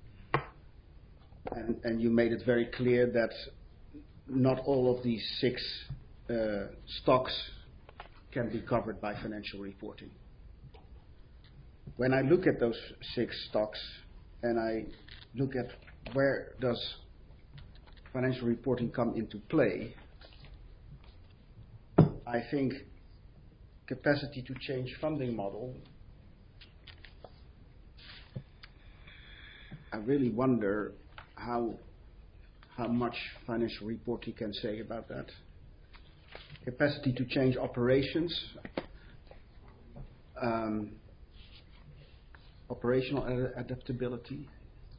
And, and you made it very clear that not all of these six uh, stocks can be covered by financial reporting. When I look at those six stocks and I look at where does financial reporting come into play, I think capacity to change funding model, I really wonder how how much financial reporting can say about that. Capacity to change operations, um, operational ad- adaptability.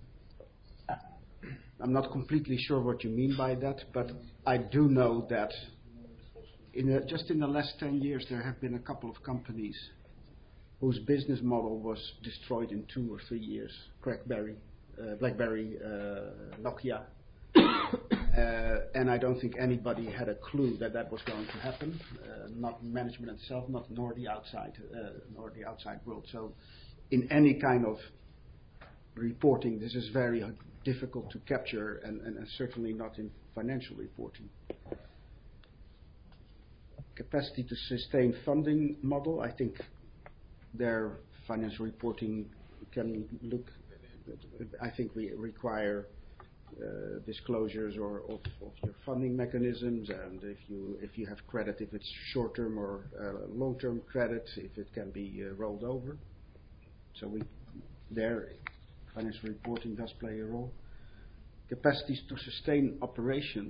I'm not completely sure what you mean by that, but I do know that in a, just in the last ten years there have been a couple of companies whose business model was destroyed in two or three years. BlackBerry, uh, BlackBerry, uh, Nokia, uh, and I don't think anybody had a clue that that was going to happen. Uh, not management itself, not nor the outside, uh, nor the outside world. So, in any kind of reporting, this is very difficult to capture, and, and, and certainly not in financial reporting. Capacity to sustain funding model, I think their financial reporting can look, I think we require uh, disclosures or of, of your funding mechanisms, and if you if you have credit, if it's short-term or uh, long-term credit, if it can be uh, rolled over. So we, their financial reporting does play a role. Capacities to sustain operations,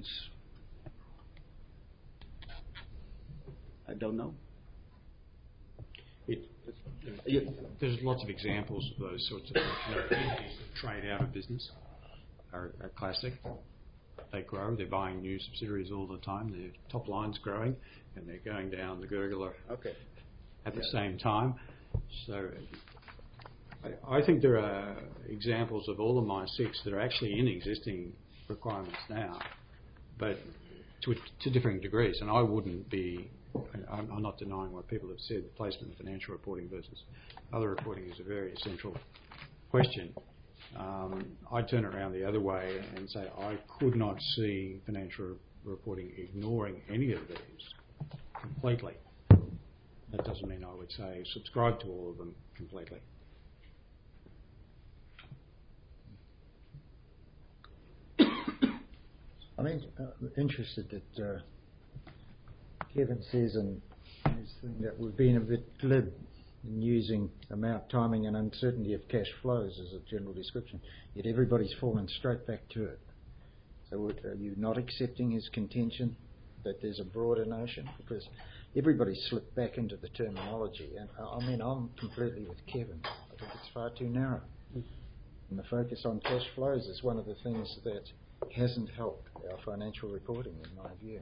I don't know. It, it, there's lots of examples of those sorts of things. You know, entities that trade out of business are, are classic. They grow, they're buying new subsidiaries all the time, their top line's growing, and they're going down the gurgler okay. at yeah. the same time. So I, I think there are examples of all of my six that are actually in existing requirements now, but to, to differing degrees, and I wouldn't be I'm, I'm not denying what people have said, placement of financial reporting versus other reporting is a very essential question. Um, I turn it around the other way and say I could not see financial reporting ignoring any of these completely. That doesn't mean I would say subscribe to all of them completely. I'm in, uh, interested that uh, Kevin says in his thing that we've been a bit glib in using amount, timing and uncertainty of cash flows as a general description, yet everybody's fallen straight back to it. So would, are you not accepting his contention that there's a broader notion? Because everybody's slipped back into the terminology, and I mean I'm completely with Kevin. I think it's far too narrow. And the focus on cash flows is one of the things that hasn't helped our financial reporting, in my view.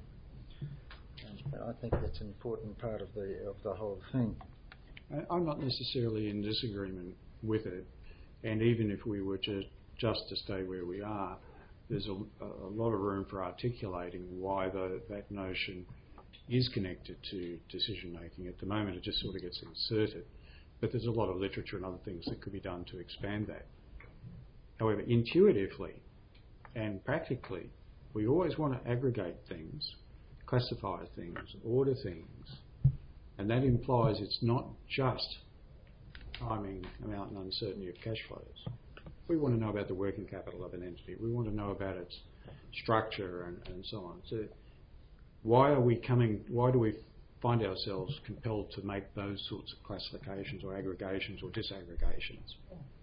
And I think that's an important part of the of the whole thing. I'm not necessarily in disagreement with it, and even if we were to just to stay where we are, there's a, a lot of room for articulating why the, that notion is connected to decision making. At the moment, it just sort of gets inserted, but there's a lot of literature and other things that could be done to expand that. However, intuitively and practically, we always want to aggregate things, classify things, order things, and that implies it's not just timing, amount and uncertainty of cash flows. We want to know about the working capital of an entity. We want to know about its structure and, and so on. So why are we coming, why do we find ourselves compelled to make those sorts of classifications or aggregations or disaggregations?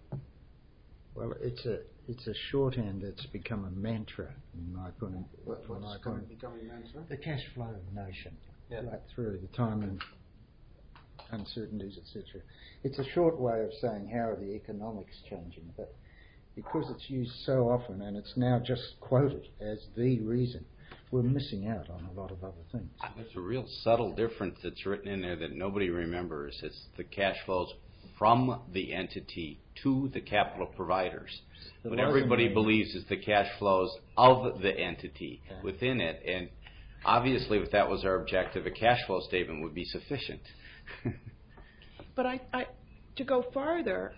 Well, it's a it's a shorthand that's become a mantra in my opinion. What, what's going to become a mantra? The cash flow notion, yeah. right through the time and uncertainties, et cetera. It's a short way of saying how are the economics changing, but because it's used so often and it's now just quoted as the reason, we're missing out on a lot of other things. There's a real subtle difference that's written in there that nobody remembers. It's the cash flows from the entity to the capital providers. The what everybody believes is the cash flows of the entity okay. within it. And obviously, if that was our objective, a cash flow statement would be sufficient. But I, I, to go farther,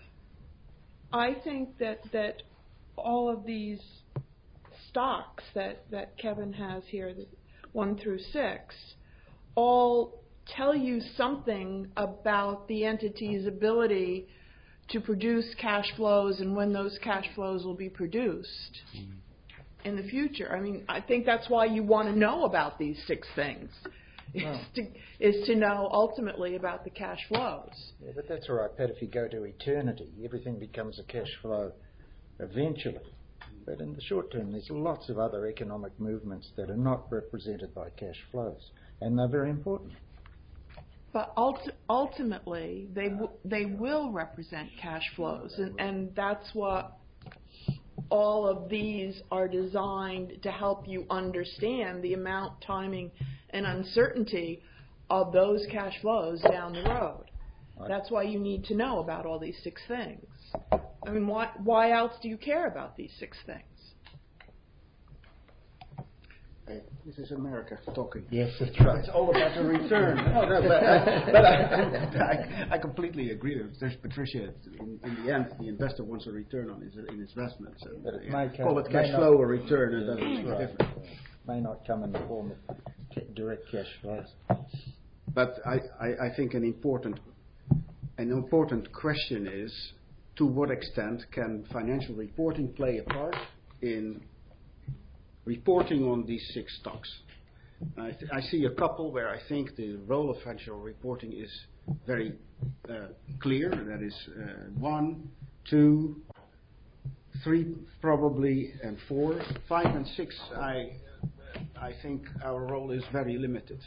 I think that, that all of these stocks that, that Kevin has here, the one through six, all tell you something about the entity's ability to produce cash flows and when those cash flows will be produced mm. in the future. I mean, I think that's why you want to know about these six things, wow. is, to, is to know ultimately about the cash flows. Yeah, but that's all right, Pat, if you go to eternity, everything becomes a cash flow eventually. But in the short term, there's lots of other economic movements that are not represented by cash flows, and they're very important. But ulti- ultimately, they w- they will represent cash flows, and, and that's what all of these are designed to help you understand the amount, timing, and uncertainty of those cash flows down the road. That's why you need to know about all these six things. I mean, why, why else do you care about these six things? Hey, this is America talking. Yes, that's right. It's all about the return. no, no, but, I, but I, I, I completely agree with There's Patricia. In, in the end, the investor wants a return on his in his investments. And, But it uh, may call come- it may cash not- flow or return. It Yeah, doesn't make that's a right. difference. May not come in the form of ca- direct cash flows. But I, I, I think an important an important question is, to what extent can financial reporting play a part in reporting on these six stocks? I, th- I see a couple where I think the role of financial reporting is very uh, clear. That is uh, one, two, three probably, and four. Five and six, I, I think our role is very limited.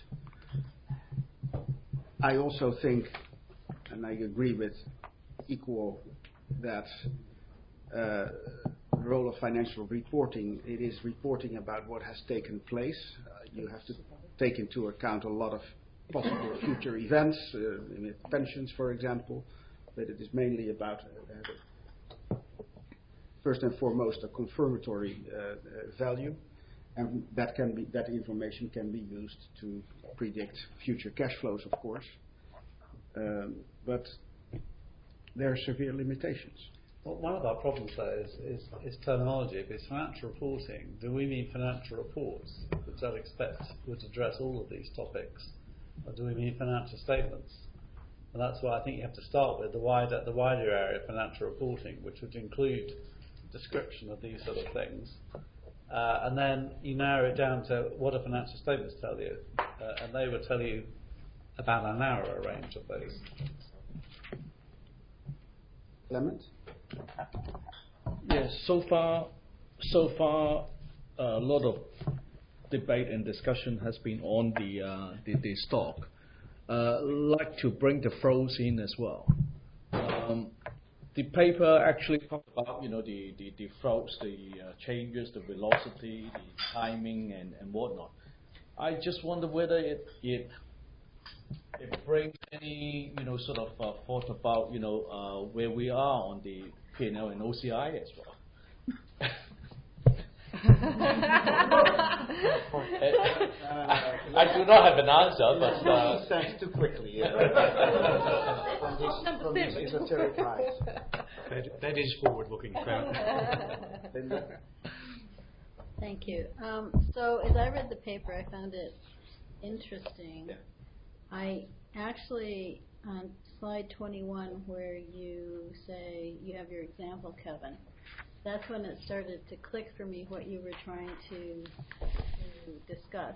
I also think, and I agree with Equal, that uh, the role of financial reporting, it is reporting about what has taken place. Uh, you have to take into account a lot of possible future events, uh, with pensions, for example, but it is mainly about, uh, first and foremost, a confirmatory uh, uh, value, and that can be that information can be used to predict future cash flows, of course, um, but there are severe limitations. Well, one of our problems there is, is, is terminology. If it's financial reporting, do we mean financial reports, which I'd expect would address all of these topics, or do we mean financial statements? And that's why I think you have to start with the wider, the wider area of financial reporting, which would include description of these sort of things. Uh, and then you narrow it down to what do financial statements tell you, uh, and they would tell you about a narrower range of those. Clement? Yes, so far, so far, a lot of debate and discussion has been on the uh, the, the stock. Uh, like to bring the flows in as well. Um, the paper actually talked about, you know, the the, the flows, the uh, changes, the velocity, the timing, and, and whatnot. I just wonder whether it it it brings any, you know, sort of uh, thought about, you know, uh, where we are on the P and L and O C I as well. I do not have an answer, but uh, thanks too quickly. Yeah. from these, from these esoteric eyes. That, that is forward-looking. Thank you. Um, so as I read the paper, I found it interesting. Yeah. I actually, on slide twenty-one, where you say you have your example, Kevin, that's when it started to click for me what you were trying to, to discuss.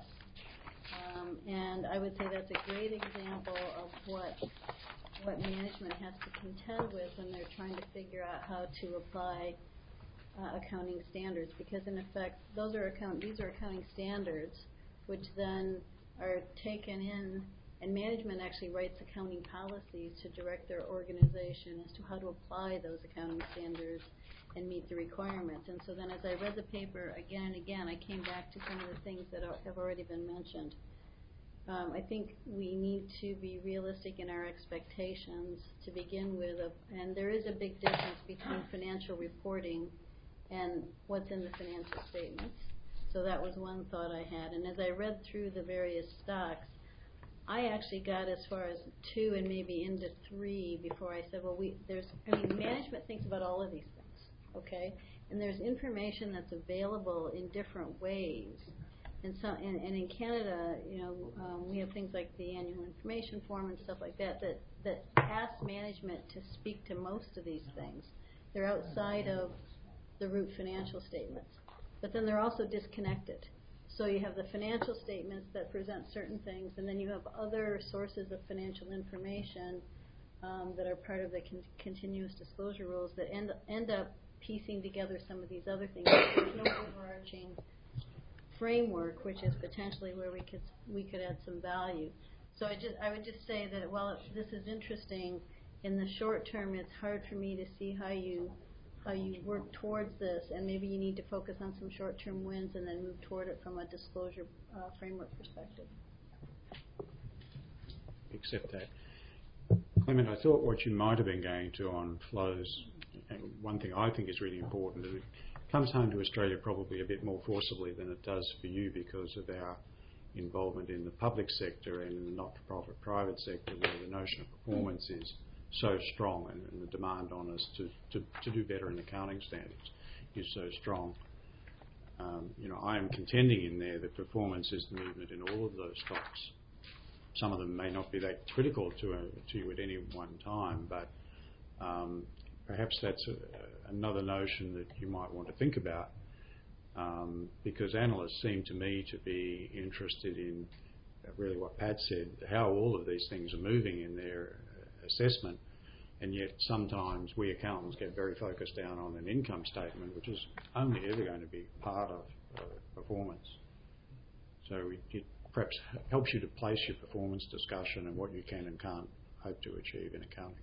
Um, and I would say that's a great example of what what management has to contend with when they're trying to figure out how to apply uh, accounting standards. Because in effect, those are account these are accounting standards, which then are taken in, and management actually writes accounting policies to direct their organization as to how to apply those accounting standards and meet the requirements. And so then as I read the paper again and again, I came back to some of the things that are, have already been mentioned. Um, I think we need to be realistic in our expectations to begin with, of, and there is a big difference between financial reporting and what's in the financial statements. So that was one thought I had. And as I read through the various stocks, I actually got as far as two and maybe into three before I said, well, we there's, I mean, management thinks about all of these things, okay? And there's information that's available in different ways. And so, and, and in Canada, you know, um, we have things like the annual information form and stuff like that, that that ask management to speak to most of these things. They're outside of the root financial statements, but then they're also disconnected. So you have the financial statements that present certain things, and then you have other sources of financial information um, that are part of the con- continuous disclosure rules that end end up piecing together some of these other things. There's no overarching framework, which is potentially where we could we could add some value. So I just I would just say that while it, this is interesting, in the short term, it's hard for me to see how you how you work towards this, and maybe you need to focus on some short-term wins and then move toward it from a disclosure uh, framework perspective. Except that, Clement, I thought what you might have been going to on flows, and one thing I think is really important is comes home to Australia probably a bit more forcibly than it does for you because of our involvement in the public sector and in the not-for-profit private sector, where the notion of performance is so strong, and, and the demand on us to, to, to do better in accounting standards is so strong. Um, you know, I am contending in there that performance is the movement in all of those stocks. Some of them may not be that critical to, a, to you at any one time, but um, perhaps that's a, another notion that you might want to think about, um, because analysts seem to me to be interested in uh, really what Pat said, how all of these things are moving in their uh, assessment, and yet sometimes we accountants get very focused down on an income statement, which is only ever going to be part of uh, performance. So it, it perhaps helps you to place your performance discussion and what you can and can't hope to achieve in accounting.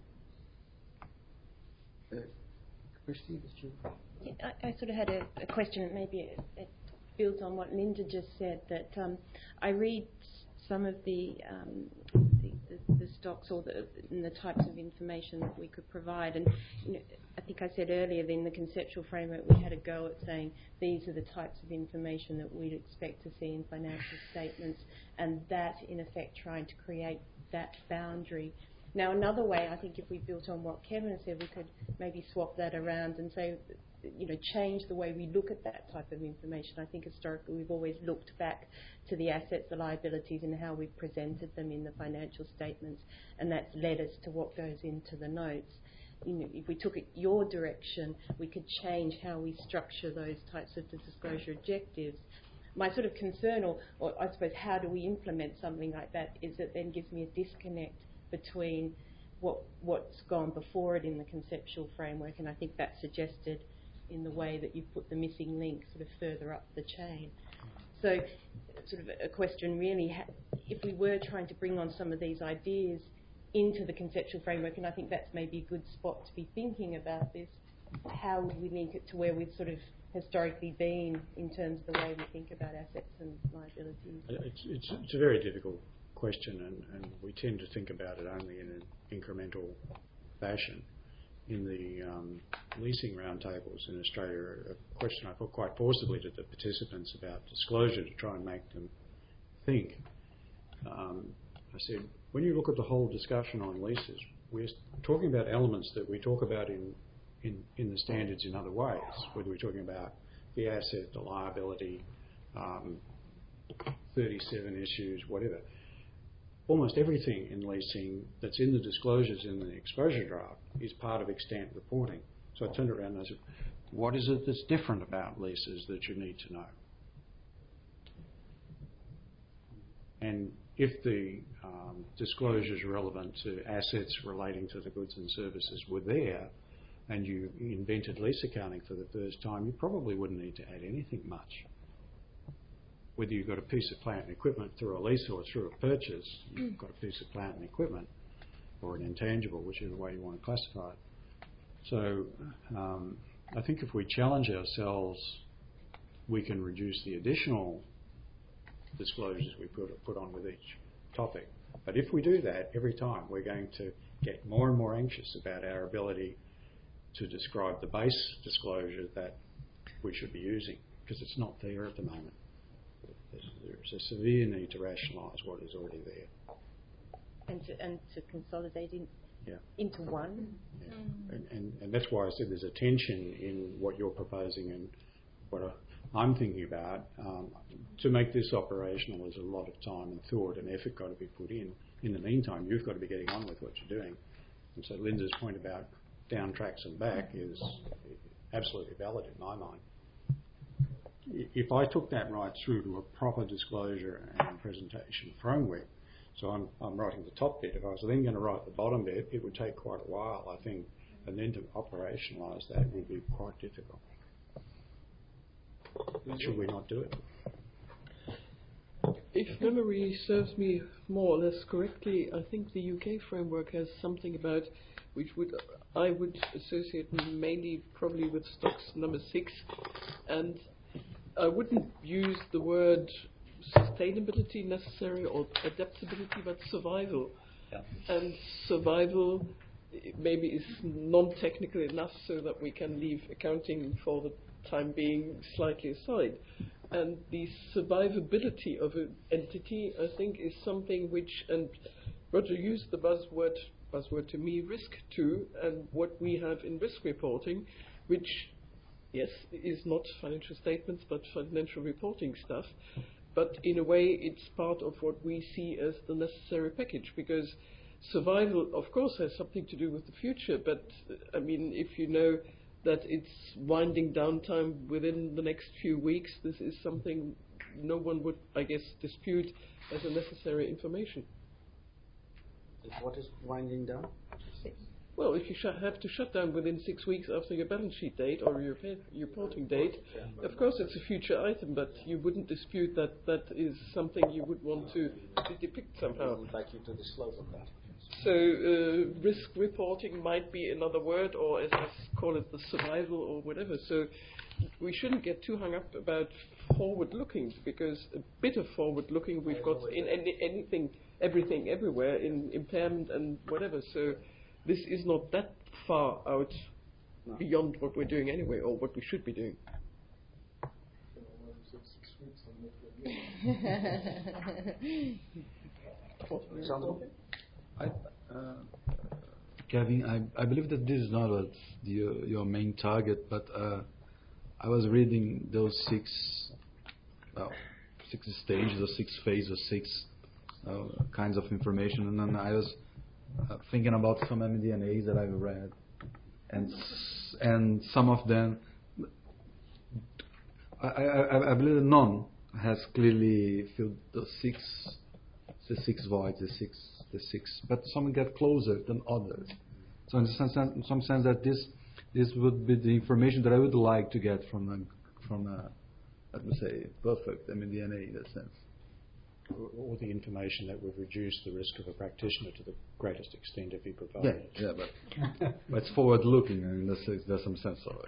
Uh, Christy, yeah, I, I sort of had a, a question, and maybe it, it builds on what Linda just said, that um, I read some of the, um, the, the, the stocks or the, the types of information that we could provide. And you know, I think I said earlier that in the conceptual framework we had a go at saying these are the types of information that we'd expect to see in financial statements, and that in effect trying to create that boundary. Now another way, I think if we built on what Kevin said, we could maybe swap that around and say, you know, change the way we look at that type of information. I think historically we've always looked back to the assets, the liabilities, and how we've presented them in the financial statements, and that's led us to what goes into the notes. You know, if we took it your direction, we could change how we structure those types of disclosure objectives. My sort of concern, or, or I suppose how do we implement something like that, is it then gives me a disconnect between what, what's gone before it in the conceptual framework, and I think that's suggested in the way that you put the missing link sort of further up the chain. So sort of a question really, if we were trying to bring on some of these ideas into the conceptual framework, and I think that's maybe a good spot to be thinking about this, how would we link it to where we've sort of historically been in terms of the way we think about assets and liabilities? It's, it's, it's a very difficult question, and, and we tend to think about it only in an incremental fashion. In the um, leasing roundtables in Australia, a question I put quite forcibly to the participants about disclosure to try and make them think. Um, I said, when you look at the whole discussion on leases, we're talking about elements that we talk about in, in, in the standards in other ways, whether we're talking about the asset, the liability, um, thirty-seven issues, whatever. Almost everything in leasing that's in the disclosures in the exposure draft is part of extant reporting. So I turned around and I said, what is it that's different about leases that you need to know? And if the um, disclosures relevant to assets relating to the goods and services were there, and you invented lease accounting for the first time, you probably wouldn't need to add anything much. Whether you've got a piece of plant and equipment through a lease or through a purchase, you've got a piece of plant and equipment, or an intangible, whichever way you want to classify it. So um, I think if we challenge ourselves, we can reduce the additional disclosures we put, put on with each topic. But if we do that every time, we're going to get more and more anxious about our ability to describe the base disclosure that we should be using, because it's not there at the moment. There's a severe need to rationalise what is already there. And to, and to consolidate in, yeah. into one. Yeah. Mm. And, and, and that's why I said there's a tension in what you're proposing and what I, I'm thinking about. Um, to make this operational, there's a lot of time and thought and effort got to be put in. In the meantime, you've got to be getting on with what you're doing. And so Linda's point about down tracks and back is absolutely valid in my mind. If I took that right through to a proper disclosure and presentation framework, so I'm, I'm writing the top bit, if I was then going to write the bottom bit, it would take quite a while, I think, and then to operationalise that would be quite difficult. Should we not do it? If memory serves me more or less correctly, I think the U K framework has something about which would I would associate mainly probably with stocks number six, and I wouldn't use the word sustainability necessarily or adaptability, but survival. Yeah. And survival maybe is non-technical enough so that we can leave accounting for the time being slightly aside. And the survivability of an entity, I think, is something which, and Roger used the buzzword, buzzword to me, risk too, and what we have in risk reporting, which, yes, is not financial statements, but financial reporting stuff. But in a way, it's part of what we see as the necessary package, because survival, of course, has something to do with the future. But, I mean, if you know that it's winding down time within the next few weeks, this is something no one would, I guess, dispute as a necessary information. What is winding down? Well, if you sh- have to shut down within six weeks after your balance sheet date or your, pa- your reporting date, of course it's a future item, but you wouldn't dispute that that is something you would want to, to depict somehow. I would like you to disclose on that. So uh, risk reporting might be another word, or as I call it, the survival or whatever. So we shouldn't get too hung up about forward-looking, because a bit of forward-looking we've got in any, anything, everything, everywhere, in impairment and whatever. So this is not that far out no. beyond what we're doing anyway, or what we should be doing. I, uh, Kevin, I, I believe that this is not a, the, your main target, but uh, I was reading those six, well, six stages or six phases or six uh, kinds of information, and then I was uh, thinking about some M D N As that I've read, and and some of them, I, I, I believe that none has clearly filled the six, the six voids, the six. The six, but some get closer than others. So in some sense, in some sense that this this would be the information that I would like to get from a, from a, let me say, perfect M D N A in that sense. Or, or the information that would reduce the risk of a practitioner to the greatest extent if he provides. Yeah, yeah, but, but it's forward-looking, and there's, there's some sense of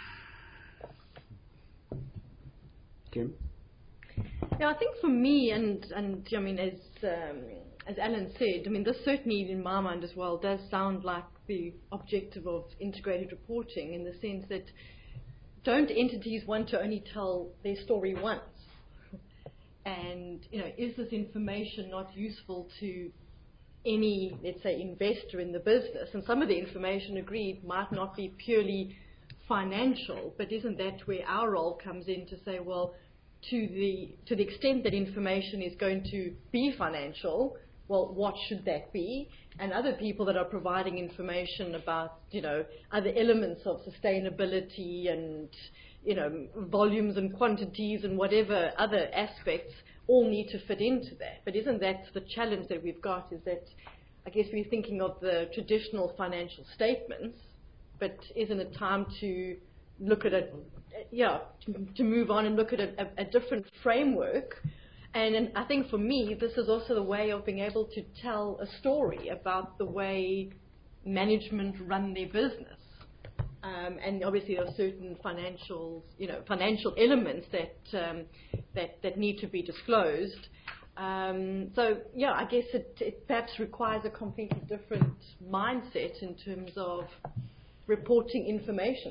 it. Kim? Yeah, I think for me, and and I mean, as um, as Alan said, I mean, this certainly, in my mind as well, does sound like the objective of integrated reporting, in the sense that don't entities want to only tell their story once? And, you know, is this information not useful to any, let's say, investor in the business? And some of the information, agreed, might not be purely financial, but isn't that where our role comes in, to say, well, to the to the extent that information is going to be financial, well, what should that be? And other people that are providing information about, you know, other elements of sustainability and, you know, volumes and quantities and whatever other aspects all need to fit into that. But isn't that the challenge that we've got, is that I guess we're thinking of the traditional financial statements, but isn't it time to look at it, yeah, to, to move on and look at a, a, a different framework? And, and I think for me, this is also the way of being able to tell a story about the way management run their business. Um, and obviously there are certain financial, you know, financial elements that um, that that need to be disclosed. Um, so yeah, I guess it, it perhaps requires a completely different mindset in terms of reporting information.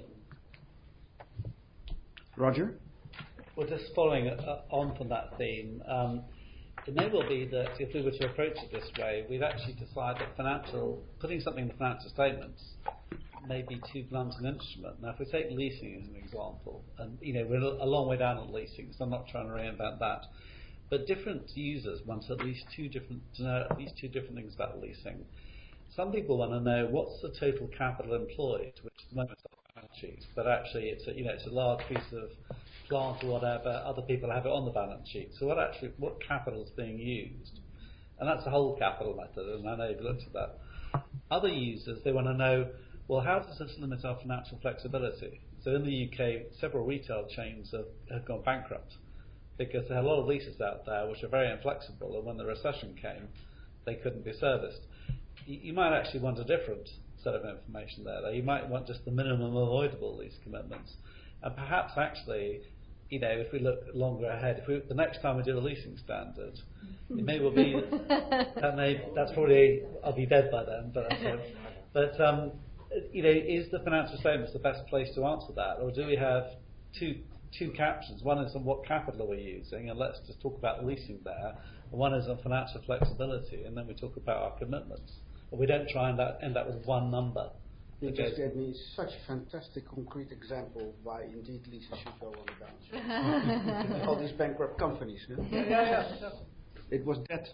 Roger? Well, just following uh, on from that theme, um, it may well be that if we were to approach it this way, we'd actually decide that financial, putting something in the financial statements may be too blunt an instrument. Now, if we take leasing as an example, and you know we're a long way down on leasing, so I'm not trying to reinvent that, but different users want at least two different to know at least two different things about leasing. Some people want to know what's the total capital employed, which at the moment is on the balance sheet, but actually it's a, you know it's a large piece of plant or whatever. Other people have it on the balance sheet. So what actually what capital is being used? And that's the whole capital method, and I know you've looked at that. Other users, they want to know, well, how does this limit our financial flexibility? So in the U K, several retail chains have, have gone bankrupt because there are a lot of leases out there which are very inflexible, and when the recession came, they couldn't be serviced. You, you might actually want a different set of information there, though. You might want just the minimum avoidable lease commitments. And perhaps actually, you know, if we look longer ahead, if we, the next time we do a leasing standard, it may well be, that may, that's probably, I'll be dead by then, but, uh, but um, you know, is the financial statements the best place to answer that, or do we have two two captions. One is on what capital are we using, and let's just talk about leasing there. And one is on financial flexibility, and then we talk about our commitments. But we don't try and end up with one number. You just gave me such a fantastic concrete example why indeed leases should go on the balance sheet. All these bankrupt companies. Huh? Yeah, yeah, yeah. It was debt.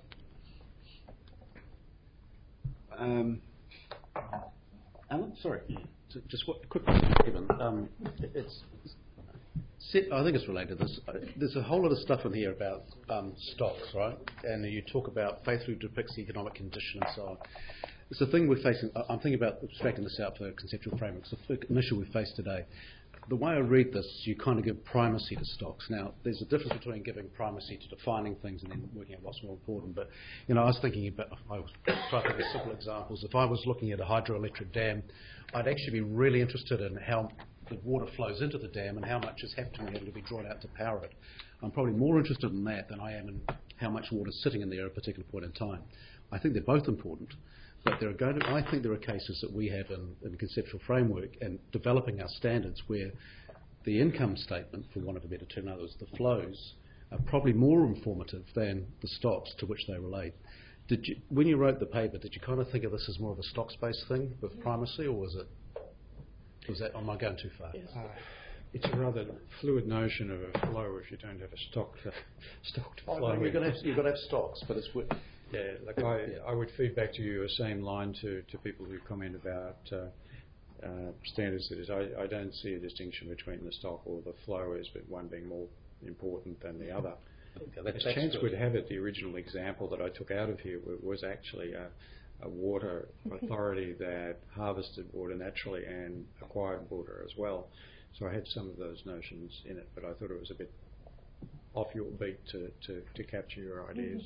Um, Alan, sorry. So just what, quick question, Kevin. Um, it's, it's, I think it's related to this. Uh, there's a whole lot of stuff in here about um, stocks, right? And you talk about faithfully depicts the economic condition and so on. It's the thing we're facing. I'm thinking about abstracting this out for conceptual frameworks. The an issue we face today. The way I read this, you kind of give primacy to stocks. Now, there's a difference between giving primacy to defining things and then working out what's more important. But, you know, I was thinking about, I was trying to think of simple examples. If I was looking at a hydroelectric dam, I'd actually be really interested in how the water flows into the dam and how much is happening to be drawn out to power it. I'm probably more interested in that than I am in how much water is sitting in there at a particular point in time. I think they're both important. But there are going to, I think there are cases that we have in, in conceptual framework and developing our standards where the income statement, for want of a better term, in other words, the flows, are probably more informative than the stocks to which they relate. Did you, when you wrote the paper, did you kind of think of this as more of a stocks-based thing with primacy, or was it, was that, am I going too far? Yes. Uh, it's a rather fluid notion of a flow if you don't have a stock to, stock to oh, flow. No, you've got to have, you've got to have stocks, but it's with, yeah, like I, I would feed back to you the same line to, to people who comment about uh, uh, standards. That is, I, I don't see a distinction between the stock or the flow as one being more important than the other. Okay, that, as that's chance good. would have it, the original example that I took out of here was actually a, a water authority that harvested water naturally and acquired water as well. So I had some of those notions in it, but I thought it was a bit off your beat to, to, to capture your ideas.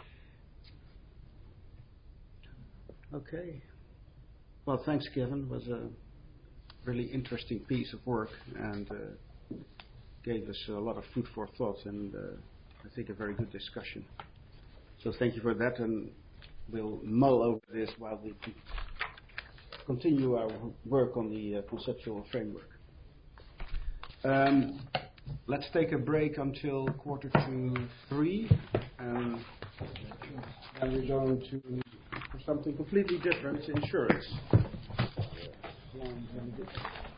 Okay. Well, thanks, Kevin. It was a really interesting piece of work and uh, gave us a lot of food for thought and uh, I think a very good discussion. So thank you for that, and we'll mull over this while we continue our work on the uh, conceptual framework. Um, let's take a break until quarter to three, and then we're going to for something completely different, insurance.